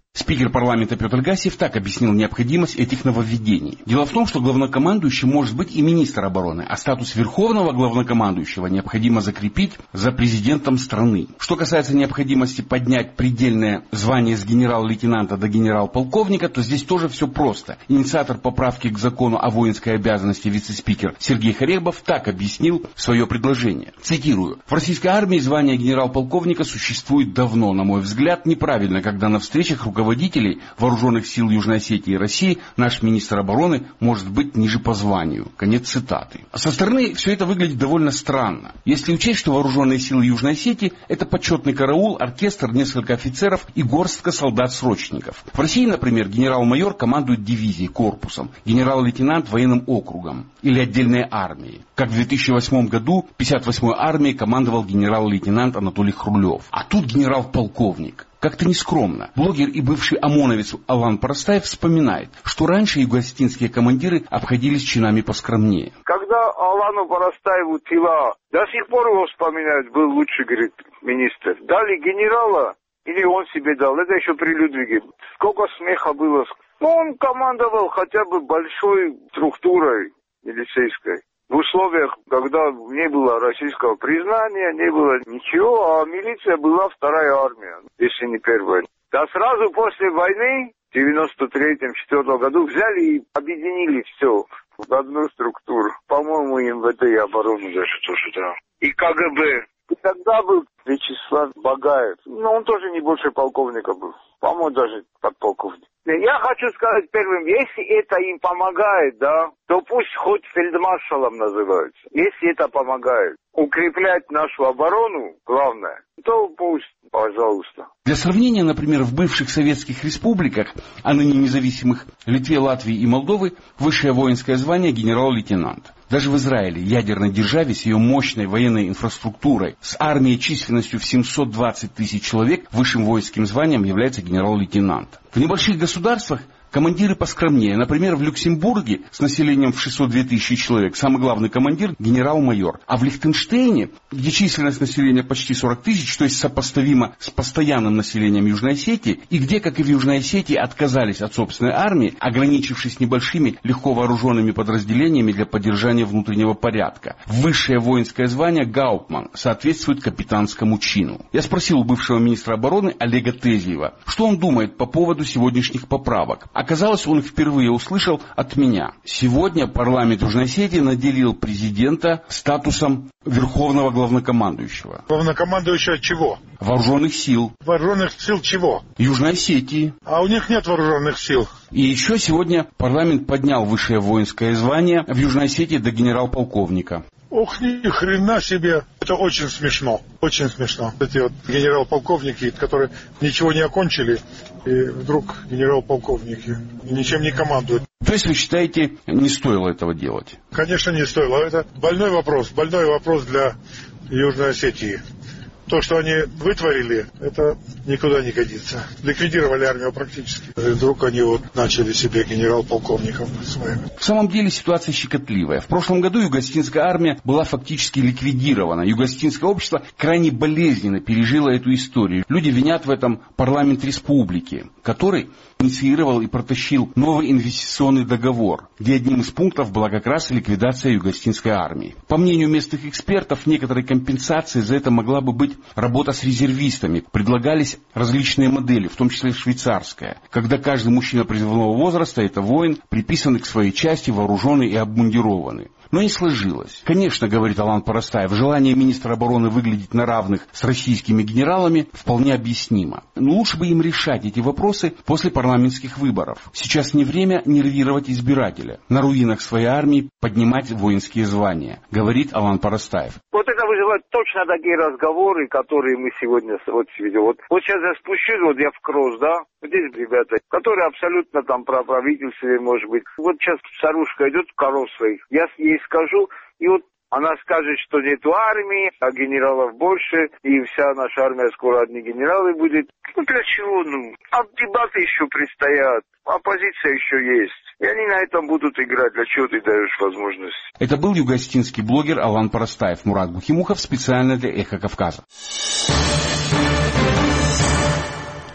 Спикер парламента Петр Гассиев так объяснил необходимость этих нововведений. Дело в том, что главнокомандующим может быть и министр обороны, а статус верховного главнокомандующего необходимо закрепить за президентом страны. Что касается необходимости поднять предельное звание с генерал-лейтенанта до генерал-полковника, то здесь тоже все просто. Инициатор поправки к закону о воинской обязанности вице-спикер Сергей Харебов так объяснил свое предложение. Цитирую. «В российской армии звание генерал-полковника существует давно. На мой взгляд, неправильно, когда на встречах руководителей руководителей вооруженных сил Южной Осетии и России наш министр обороны может быть ниже по званию». Конец цитаты. Со стороны все это выглядит довольно странно. Если учесть, что вооруженные силы Южной Осетии – это почетный караул, оркестр, несколько офицеров и горстка солдат-срочников. В России, например, генерал-майор командует дивизией, корпусом, генерал-лейтенант военным округом или отдельной армией. Как в две тысячи восьмом году пятьдесят восьмой армией командовал генерал-лейтенант Анатолий Хрулев. А тут генерал-полковник. Как-то нескромно. Блогер и бывший ОМОНовец Алан Парастаев вспоминает, что раньше юго-осетинские командиры обходились чинами поскромнее. Когда Алану Парастаеву тела, до сих пор его вспоминают, был лучший, говорит, министр. Дали генерала, или он себе дал, это еще при Людвиге. Сколько смеха было. Ну, он командовал хотя бы большой структурой милицейской. В условиях, когда не было российского признания, не было ничего, а милиция была вторая армия, если не первая. Да сразу после войны, в девяносто третьем, четвёртом году, взяли и объединили все в одну структуру. По-моему, им в этой обороне даже тоже, да. И КГБ. И тогда был Вячеслав Багаев. Но он тоже не больше полковника был. По-моему, даже подполковник. Я хочу сказать первым, если это им помогает, да, то пусть хоть фельдмаршалом называются. Если это помогает укреплять нашу оборону, главное, то пусть, пожалуйста. Для сравнения, например, в бывших советских республиках, а ныне независимых Литве, Латвии и Молдовы, высшее воинское звание генерал-лейтенант. Даже в Израиле, ядерной державе с ее мощной военной инфраструктурой, с армией численностью в семьсот двадцать тысяч человек, высшим воинским званием является генерал-лейтенант. В небольших государствах командиры поскромнее. Например, в Люксембурге с населением в шестьсот две тысячи человек самый главный командир – генерал-майор. А в Лихтенштейне, где численность населения почти сорок тысяч, то есть сопоставимо с постоянным населением Южной Осетии, и где, как и в Южной Осетии, отказались от собственной армии, ограничившись небольшими легко вооруженными подразделениями для поддержания внутреннего порядка. Высшее воинское звание «Гауптман» соответствует капитанскому чину. Я спросил у бывшего министра обороны Олега Тезиева, что он думает по поводу сегодняшних поправок. Оказалось, он их впервые услышал от меня. Сегодня парламент Южной Осетии наделил президента статусом верховного главнокомандующего. Главнокомандующего чего? Вооруженных сил. Вооруженных сил чего? Южной Осетии. А у них нет вооруженных сил. И еще сегодня парламент поднял высшее воинское звание в Южной Осетии до генерал-полковника. Ох, ни хрена себе. Это очень смешно. Очень смешно. Эти вот генерал-полковники, которые ничего не окончили, и вдруг генерал-полковники ничем не командуют. То есть вы считаете, не стоило этого делать? Конечно, не стоило. Это больной вопрос. Больной вопрос для Южной Осетии. То, что они вытворили, это никуда не годится. Ликвидировали армию практически. И вдруг они вот начали себе генерал-полковников своими. В самом деле ситуация щекотливая. В прошлом году юго-осетинская армия была фактически ликвидирована. Юго-осетинское общество крайне болезненно пережило эту историю. Люди винят в этом парламент республики, который инициировал и протащил новый инвестиционный договор, где одним из пунктов была как раз ликвидация юго-осетинской армии. По мнению местных экспертов, некоторой компенсацией за это могла бы быть работа с резервистами. Предлагались различные модели, в том числе швейцарская, когда каждый мужчина призывного возраста – это воин, приписанный к своей части, вооруженный и обмундированный. Но не сложилось. Конечно, говорит Алан Парастаев, желание министра обороны выглядеть на равных с российскими генералами вполне объяснимо. Но лучше бы им решать эти вопросы после парламентских выборов. Сейчас не время нервировать избирателя, на руинах своей армии поднимать воинские звания, говорит Алан Парастаев. Вот это вызывает точно такие разговоры, которые мы сегодня вот видим. Вот, вот сейчас я спущусь, вот я в кросс, да, вот здесь ребята, которые абсолютно там про правительство, может быть. Вот сейчас старушка идет коров своих, я ей скажу, и вот она скажет, что нету армии, а генералов больше, и вся наша армия скоро одни генералы будет. Ну для чего? Ну, а дебаты еще предстоят, оппозиция еще есть. И они на этом будут играть. Для чего ты даешь возможность? Это был юго-осетинский блогер Алан Парастаев. Мурат Бухимухов специально для «Эхо Кавказа».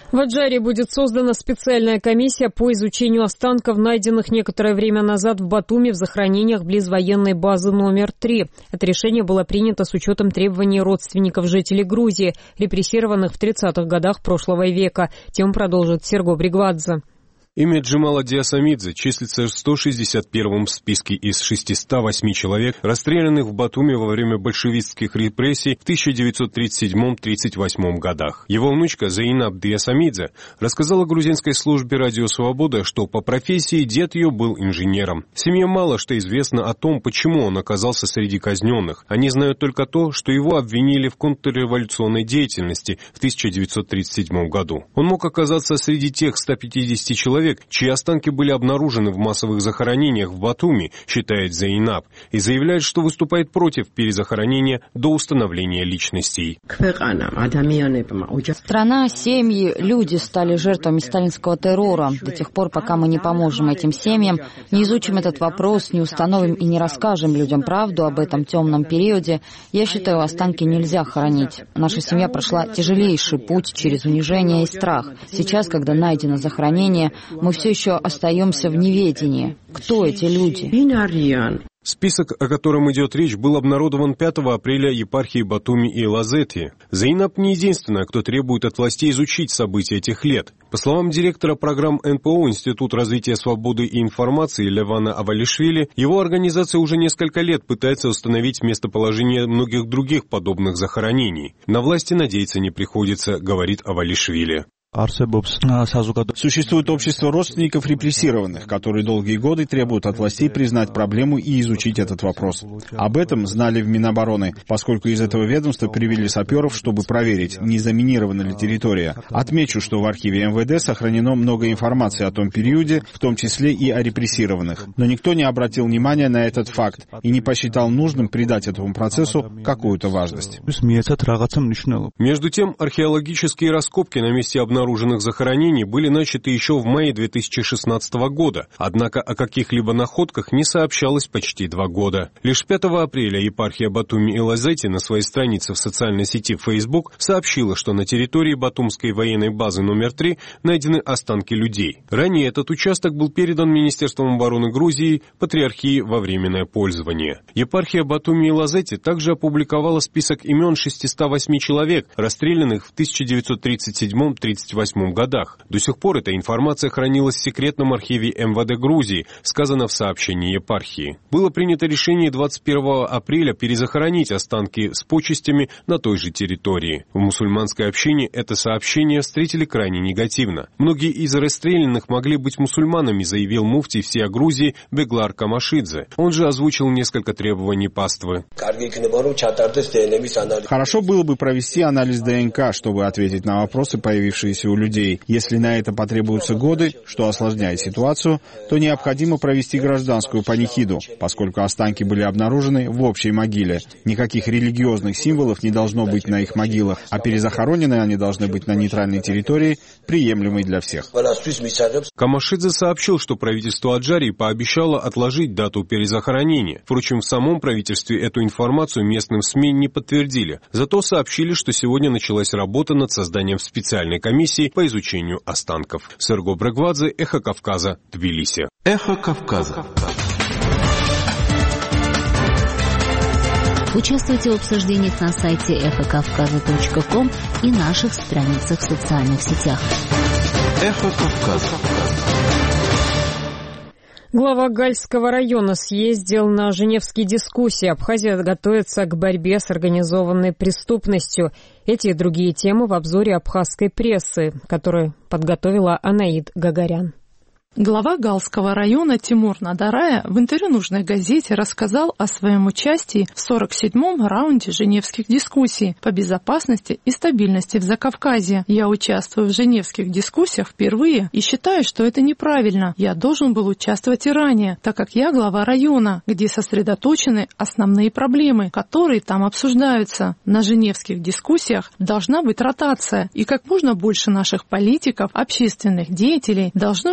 В Аджаре будет создана специальная комиссия по изучению останков, найденных некоторое время назад в Батуми в захоронениях близ военной базы номер три. Это решение было принято с учетом требований родственников жителей Грузии, репрессированных в тридцатых годах прошлого века. Тему продолжит Серго Бригвадзе. Имя Джемала Диасамидзе числится в сто шестьдесят первом в списке из шестисот восьми человек, расстрелянных в Батуми во время большевистских репрессий в тысяча девятьсот тридцать седьмом — тридцать восьмом годах. Его внучка Зейнаб Диасамидзе рассказала грузинской службе «Радио Свобода», что по профессии дед ее был инженером. Семье мало что известно о том, почему он оказался среди казненных. Они знают только то, что его обвинили в контрреволюционной деятельности в тысяча девятьсот тридцать седьмом году. Он мог оказаться среди тех ста пятидесяти человек, чьи останки были обнаружены в массовых захоронениях в Батуми, считает Зейнаб, и заявляет, что выступает против перезахоронения до установления личностей. Страна, семьи, люди стали жертвами сталинского террора. До тех пор, пока мы не поможем этим семьям, не изучим этот вопрос, не установим и не расскажем людям правду об этом темном периоде, я считаю, останки нельзя хоронить. Наша семья прошла тяжелейший путь через унижение и страх. Сейчас, когда найдено захоронение, мы все еще остаемся в неведении. Кто эти люди? Список, о котором идет речь, был обнародован пятого апреля епархией Батуми и Лазети. Зейнаб не единственная, кто требует от властей изучить события этих лет. По словам директора программ эн пэ о Институт развития свободы и информации Левана Авалишвили, его организация уже несколько лет пытается установить местоположение многих других подобных захоронений. На власти надеяться не приходится, говорит Авалишвили. Существует общество родственников репрессированных, которые долгие годы требуют от властей признать проблему и изучить этот вопрос. Об этом знали в Минобороны, поскольку из этого ведомства привели саперов, чтобы проверить, не заминирована ли территория. Отмечу, что в архиве эм вэ дэ сохранено много информации о том периоде, в том числе и о репрессированных. Но никто не обратил внимания на этот факт и не посчитал нужным придать этому процессу какую-то важность. Между тем, археологические раскопки на месте обнаружения обнаруженных захоронений были начаты еще в мае две тысячи шестнадцатого года, однако о каких-либо находках не сообщалось почти два года. Лишь пятого апреля епархия Батуми и Лазети на своей странице в социальной сети Facebook сообщила, что на территории Батумской военной базы номер три найдены останки людей. Ранее этот участок был передан Министерством обороны Грузии Патриархии во временное пользование. Епархия Батуми и Лазети также опубликовала список имен шестисот восьми человек, расстрелянных в тысяча девятьсот тридцать седьмом — тридцать восьмом годах. До сих пор эта информация хранилась в секретном архиве эм вэ дэ Грузии, сказано в сообщении епархии. Было принято решение двадцать первого апреля перезахоронить останки с почестями на той же территории. В мусульманской общине это сообщение встретили крайне негативно. Многие из расстрелянных могли быть мусульманами, заявил муфтий всея Грузии Беглар Камашидзе. Он же озвучил несколько требований паствы. Хорошо было бы провести анализ дэ эн ка, чтобы ответить на вопросы, появившиеся у людей. Если на это потребуются годы, что осложняет ситуацию, то необходимо провести гражданскую панихиду, поскольку останки были обнаружены в общей могиле. Никаких религиозных символов не должно быть на их могилах, а перезахоронены они должны быть на нейтральной территории, приемлемой для всех. Камашидзе сообщил, что правительство Аджарии пообещало отложить дату перезахоронения. Впрочем, в самом правительстве эту информацию местным СМИ не подтвердили. Зато сообщили, что сегодня началась работа над созданием специальной комиссии по изучению останков. Серго Бригвадзе, Эхо Кавказа, Тбилиси. Эхо Кавказа. Участвуйте в обсуждениях на сайте эхо кавказа точка ком и наших страницах в социальных сетях. Эхо Кавказа. Глава Гальского района съездил на женевские дискуссии. Абхазия готовится к борьбе с организованной преступностью. Эти и другие темы в обзоре абхазской прессы, который подготовила Анаид Гагарян. Глава Галского района Тимур Надарая в интервью нужной газете рассказал о своем участии в сорок седьмом раунде женевских дискуссий по безопасности и стабильности в Закавказье. «Я участвую в женевских дискуссиях впервые и считаю, что это неправильно. Я должен был участвовать и ранее, так как я глава района, где сосредоточены основные проблемы, которые там обсуждаются. На женевских дискуссиях должна быть ротация, и как можно больше наших политиков, общественных деятелей должны участвовать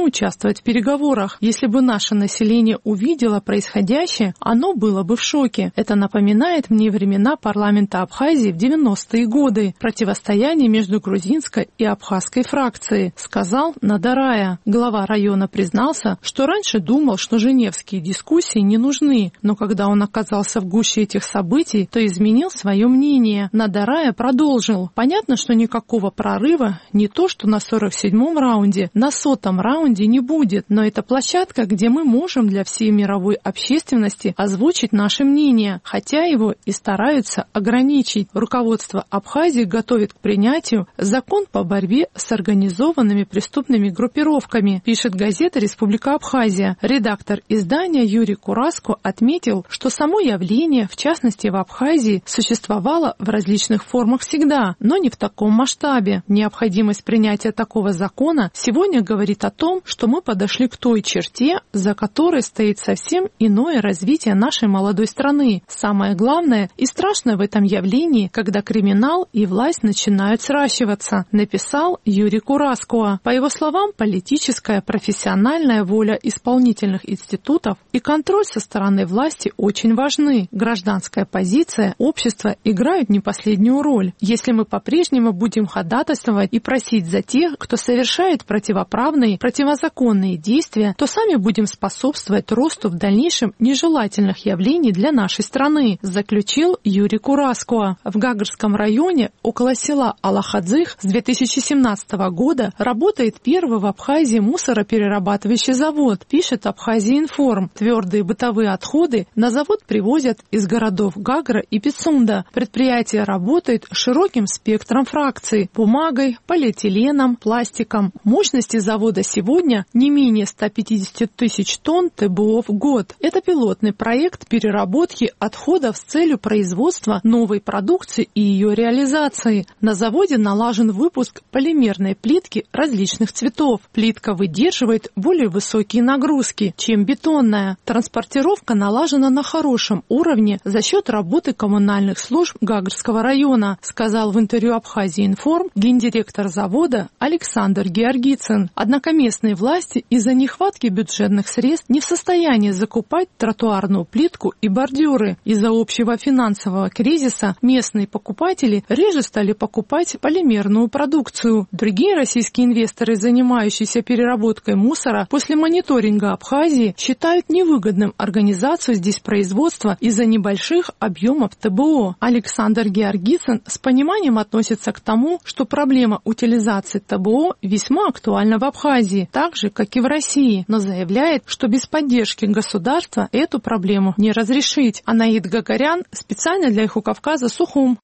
участвовать в переговорах. Если бы наше население увидело происходящее, оно было бы в шоке. Это напоминает мне времена парламента Абхазии в девяностые годы, противостояние между грузинской и абхазской фракцией, сказал Надарая. Глава района признался, что раньше думал, что женевские дискуссии не нужны, но когда он оказался в гуще этих событий, то изменил свое мнение. Надарая продолжил. Понятно, что никакого прорыва не то, что на сорок седьмом раунде, на сотом раунде не будет, но это площадка, где мы можем для всей мировой общественности озвучить наше мнение, хотя его и стараются ограничить. Руководство Абхазии готовит к принятию закон по борьбе с организованными преступными группировками, пишет газета «Республика Абхазия». Редактор издания Юрий Кураско отметил, что само явление, в частности в Абхазии, существовало в различных формах всегда, но не в таком масштабе. Необходимость принятия такого закона сегодня говорит о том, что мы подошли к той черте, за которой стоит совсем иное развитие нашей молодой страны. Самое главное и страшное в этом явлении, когда криминал и власть начинают сращиваться, написал Юрий Кураско. По его словам, политическая, профессиональная воля исполнительных институтов и контроль со стороны власти очень важны. Гражданская позиция, общество играют не последнюю роль. Если мы по-прежнему будем ходатайствовать и просить за тех, кто совершает противоправные, противозаконные действия, то сами будем способствовать росту в дальнейшем нежелательных явлений для нашей страны, заключил Юрий Кураско. В Гагарском районе около села Алахадзых с две тысячи семнадцатого года работает первый в Абхазии мусороперерабатывающий завод, пишет Абхазия-Информ. Твердые бытовые отходы на завод привозят из городов Гагра и Пицунда. Предприятие работает широким спектром фракций – бумагой, полиэтиленом, пластиком. Мощности завода сегодня не менее ста пятидесяти тысяч тонн ТБО в год. Это пилотный проект переработки отходов с целью производства новой продукции и ее реализации. На заводе налажен выпуск полимерной плитки различных цветов. Плитка выдерживает более высокие нагрузки, чем бетонная. Транспортировка налажена на хорошем уровне за счет работы коммунальных служб Гагарского района, сказал в интервью Абхазия-Информ гендиректор завода Александр Георгицын. Однако местные власти из-за нехватки бюджетных средств не в состоянии закупать тротуарную плитку и бордюры. Из-за общего финансового кризиса местные покупатели реже стали покупать полимерную продукцию. Другие российские инвесторы, занимающиеся переработкой мусора, после мониторинга Абхазии считают невыгодным организацию здесь производства из-за небольших объемов ТБО. Александр Георгицын с пониманием относится к тому, что проблема утилизации ТБО весьма актуальна в Абхазии, так же, как и в России, но заявляет, что без поддержки государства эту проблему не разрешить. Анаид Гагарян специально для «Эхо Кавказа», Сухум.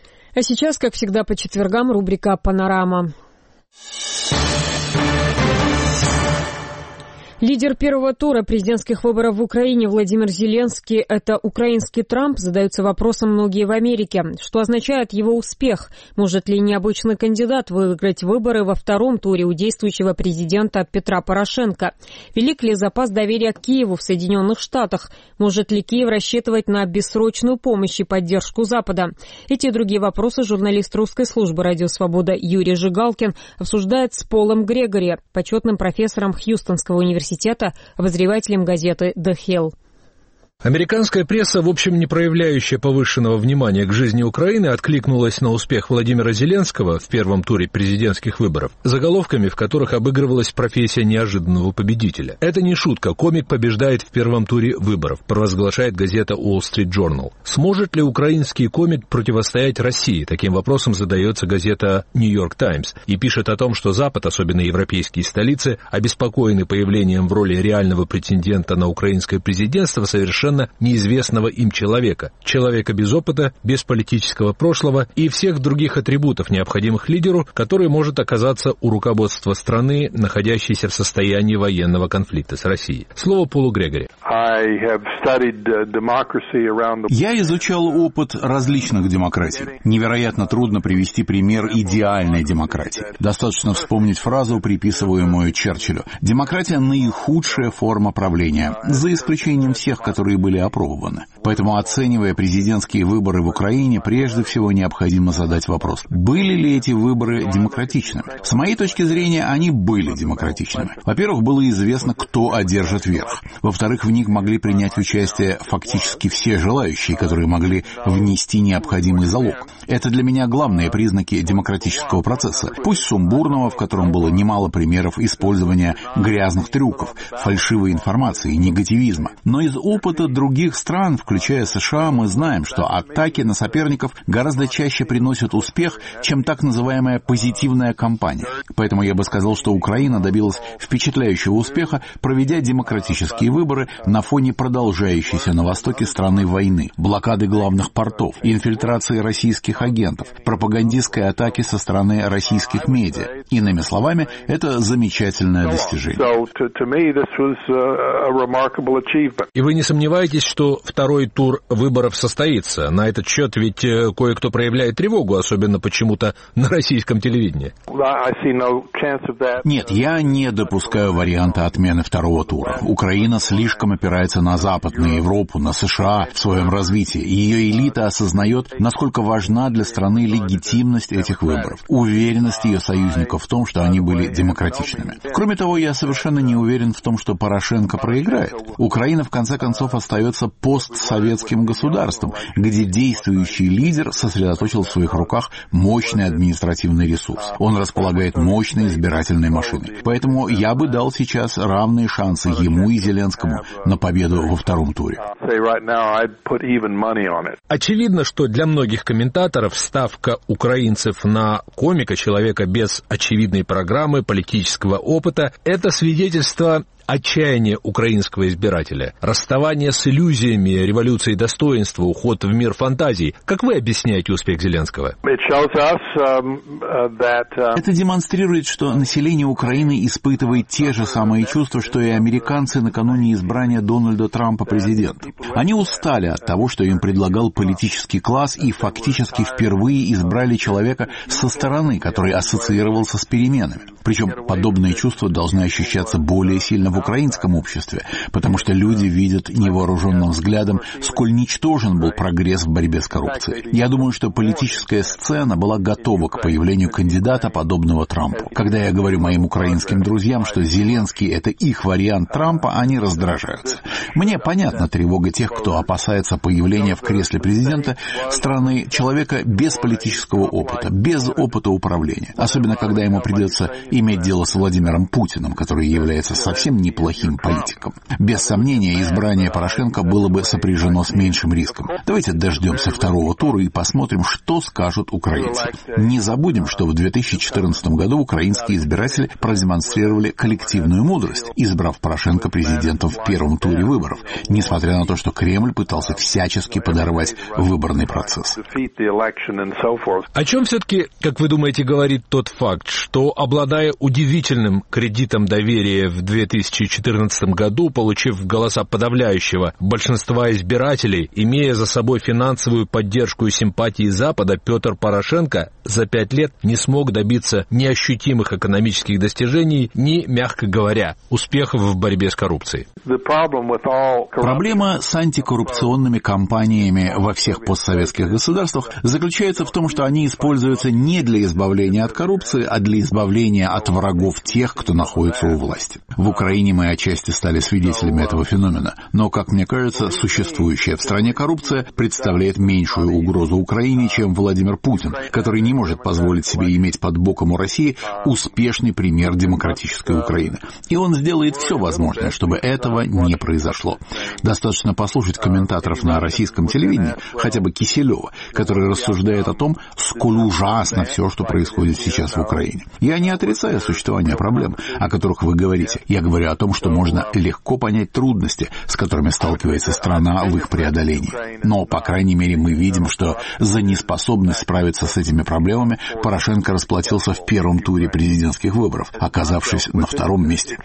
А сейчас, как всегда, по четвергам рубрика «Панорама». Лидер первого тура президентских выборов в Украине Владимир Зеленский – это украинский Трамп, задаются вопросом многие в Америке. Что означает его успех? Может ли необычный кандидат выиграть выборы во втором туре у действующего президента Петра Порошенко? Велик ли запас доверия к Киеву в Соединенных Штатах? Может ли Киев рассчитывать на бессрочную помощь и поддержку Запада? Эти и другие вопросы журналист русской службы «Радио Свобода» Юрий Жигалкин обсуждает с Полом Грегори, почетным профессором Хьюстонского университета, обозревателем газеты «The Hill». Американская пресса, в общем, не проявляющая повышенного внимания к жизни Украины, откликнулась на успех Владимира Зеленского в первом туре президентских выборов заголовками, в которых обыгрывалась профессия неожиданного победителя. Это не шутка, комик побеждает в первом туре выборов, провозглашает газета Wall Street Journal. Сможет ли украинский комик противостоять России? Таким вопросом задается газета New York Times и пишет о том, что Запад, особенно европейские столицы, обеспокоены появлением в роли реального претендента на украинское президентство совершенно неизвестного им человека. Человека без опыта, без политического прошлого и всех других атрибутов, необходимых лидеру, который может оказаться у руководства страны, находящейся в состоянии военного конфликта с Россией. Слово Полу Грегори. Я изучал опыт различных демократий. Невероятно трудно привести пример идеальной демократии. Достаточно вспомнить фразу, приписываемую Черчиллю. Демократия — наихудшая форма правления, за исключением всех, которые были опробованы. Поэтому, оценивая президентские выборы в Украине, прежде всего необходимо задать вопрос, были ли эти выборы демократичными? С моей точки зрения, они были демократичными. Во-первых, было известно, кто одержит верх. Во-вторых, в них могли принять участие фактически все желающие, которые могли внести необходимый залог. Это для меня главные признаки демократического процесса. Пусть сумбурного, в котором было немало примеров использования грязных трюков, фальшивой информации, негативизма. Но из опыта других стран, включая США, мы знаем, что атаки на соперников гораздо чаще приносят успех, чем так называемая позитивная кампания. Поэтому я бы сказал, что Украина добилась впечатляющего успеха, проведя демократические выборы на фоне продолжающейся на востоке страны войны, блокады главных портов, инфильтрации российских агентов, пропагандистской атаки со стороны российских медиа. Иными словами, это замечательное достижение. И вы не сомневаетесь, что второй тур выборов состоится? На этот счет ведь кое-кто проявляет тревогу, особенно почему-то на российском телевидении. Нет, я не допускаю варианта отмены второго тура. Украина слишком опирается на Запад, на Европу, на США в своем развитии. Ее элита осознает, насколько важна для страны легитимность этих выборов, уверенность ее союзников в том, что они были демократичными. Кроме того, я совершенно не уверен в том, что Порошенко проиграет. Украина, в конце концов, остается постсоветским государством, где действующий лидер сосредоточил в своих руках мощный административный ресурс. Он располагает мощной избирательной машиной. Поэтому я бы дал сейчас равные шансы ему и Зеленскому на победу во втором туре. Очевидно, что для многих комментаторов ставка украинцев на комика, человека без очевидной программы, политического опыта, это свидетельство отчаяние украинского избирателя, расставание с иллюзиями революции достоинства, уход в мир фантазий. Как вы объясняете успех Зеленского? Это демонстрирует, что население Украины испытывает те же самые чувства, что и американцы накануне избрания Дональда Трампа президентом. Они устали от того, что им предлагал политический класс, и фактически впервые избрали человека со стороны, который ассоциировался с переменами. Причем подобные чувства должны ощущаться более сильно в украинском обществе, потому что люди видят невооруженным взглядом, сколь ничтожен был прогресс в борьбе с коррупцией. Я думаю, что политическая сцена была готова к появлению кандидата, подобного Трампу. Когда я говорю моим украинским друзьям, что Зеленский — это их вариант Трампа, они раздражаются. Мне понятна тревога тех, кто опасается появления в кресле президента страны человека без политического опыта, без опыта управления. Особенно, когда ему придется иметь дело с Владимиром Путиным, который является совсем неплохим политиком. Без сомнения, избрание Порошенко было бы сопряжено с меньшим риском. Давайте дождемся второго тура и посмотрим, что скажут украинцы. Не забудем, что в две тысячи четырнадцатом году украинские избиратели продемонстрировали коллективную мудрость, избрав Порошенко президентом в первом туре выборов, несмотря на то, что Кремль пытался всячески подорвать выборный процесс. О чем все-таки, как вы думаете, говорит тот факт, что, обладая удивительным кредитом доверия в две тысячи четырнадцатом году, получив голоса подавляющего большинства избирателей, имея за собой финансовую поддержку и симпатии Запада, Петр Порошенко за пять лет не смог добиться ни ощутимых экономических достижений, ни, мягко говоря, успехов в борьбе с коррупцией? Проблема с антикоррупционными кампаниями во всех постсоветских государствах заключается в том, что они используются не для избавления от коррупции, а для избавления от врагов тех, кто находится у власти. В Украине мы отчасти стали свидетелями этого феномена, но, как мне кажется, существующая в стране коррупция представляет меньшую угрозу Украине, чем Владимир Путин, который не может позволить себе иметь под боком у России успешный пример демократической Украины. И он сделает все возможное, чтобы этого не произошло. Достаточно послушать комментаторов на российском телевидении, хотя бы Киселева, который рассуждает о том, сколь ужасно все, что происходит сейчас в Украине. Я не отрицаю существование проблем, о которых вы говорите. Я говорю о том, что можно легко понять трудности, с которыми сталкивается страна в их преодолении. Но, по крайней мере, мы видим, что за неспособность справиться с этими проблемами Порошенко расплатился в первом туре президентских выборов, оказавшись на втором месте.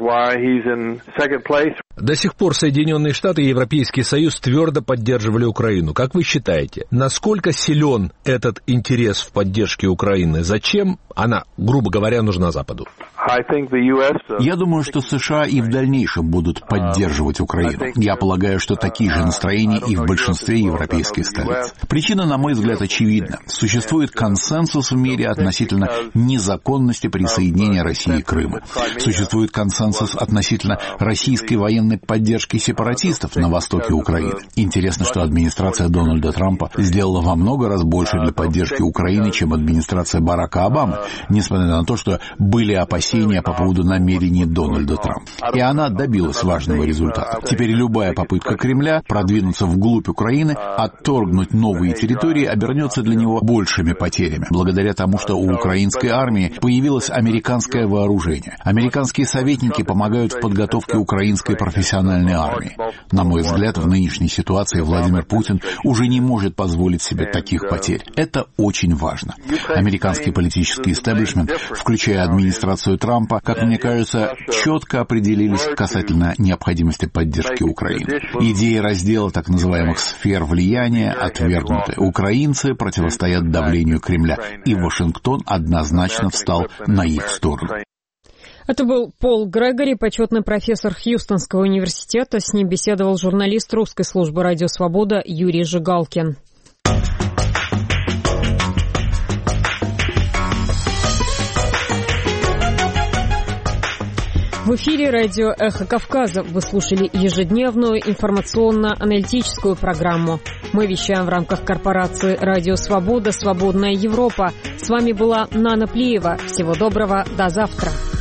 До сих пор Соединенные Штаты и Европейский Союз твердо поддерживали Украину. Как вы считаете, насколько силен этот интерес в поддержке Украины? Зачем она, грубо говоря, говоря, нужна Западу? Я думаю, что США и в дальнейшем будут поддерживать Украину. Я полагаю, что такие же настроения и в большинстве европейских столиц. Причина, на мой взгляд, очевидна. Существует консенсус в мире относительно незаконности присоединения России к Крыму. Существует консенсус относительно российской военной поддержки сепаратистов на востоке Украины. Интересно, что администрация Дональда Трампа сделала во много раз больше для поддержки Украины, чем администрация Барака Обамы, несмотря на то, что были опасения по поводу намерений Дональда Трампа. И она добилась важного результата. Теперь любая попытка Кремля продвинуться вглубь Украины, отторгнуть новые территории, обернется для него большими потерями, благодаря тому, что у украинской армии появилось американское вооружение. Американские советники помогают в подготовке украинской профессиональной армии. На мой взгляд, в нынешней ситуации Владимир Путин уже не может позволить себе таких потерь. Это очень важно. Американский политический истеблишмент, включая администрацию Трампа, как мне кажется, четко определились касательно необходимости поддержки Украины. Идеи раздела так называемых сфер влияния отвергнуты. Украинцы противостоят давлению Кремля, и Вашингтон однозначно встал на их сторону. Это был Пол Грегори, почетный профессор Хьюстонского университета. С ним беседовал журналист русской службы «Радио Свобода» Юрий Жигалкин. В эфире радио «Эхо Кавказа». Вы слушали ежедневную информационно-аналитическую программу. Мы вещаем в рамках корпорации «Радио Свобода. Свободная Европа». С вами была Нана Плиева. Всего доброго. До завтра.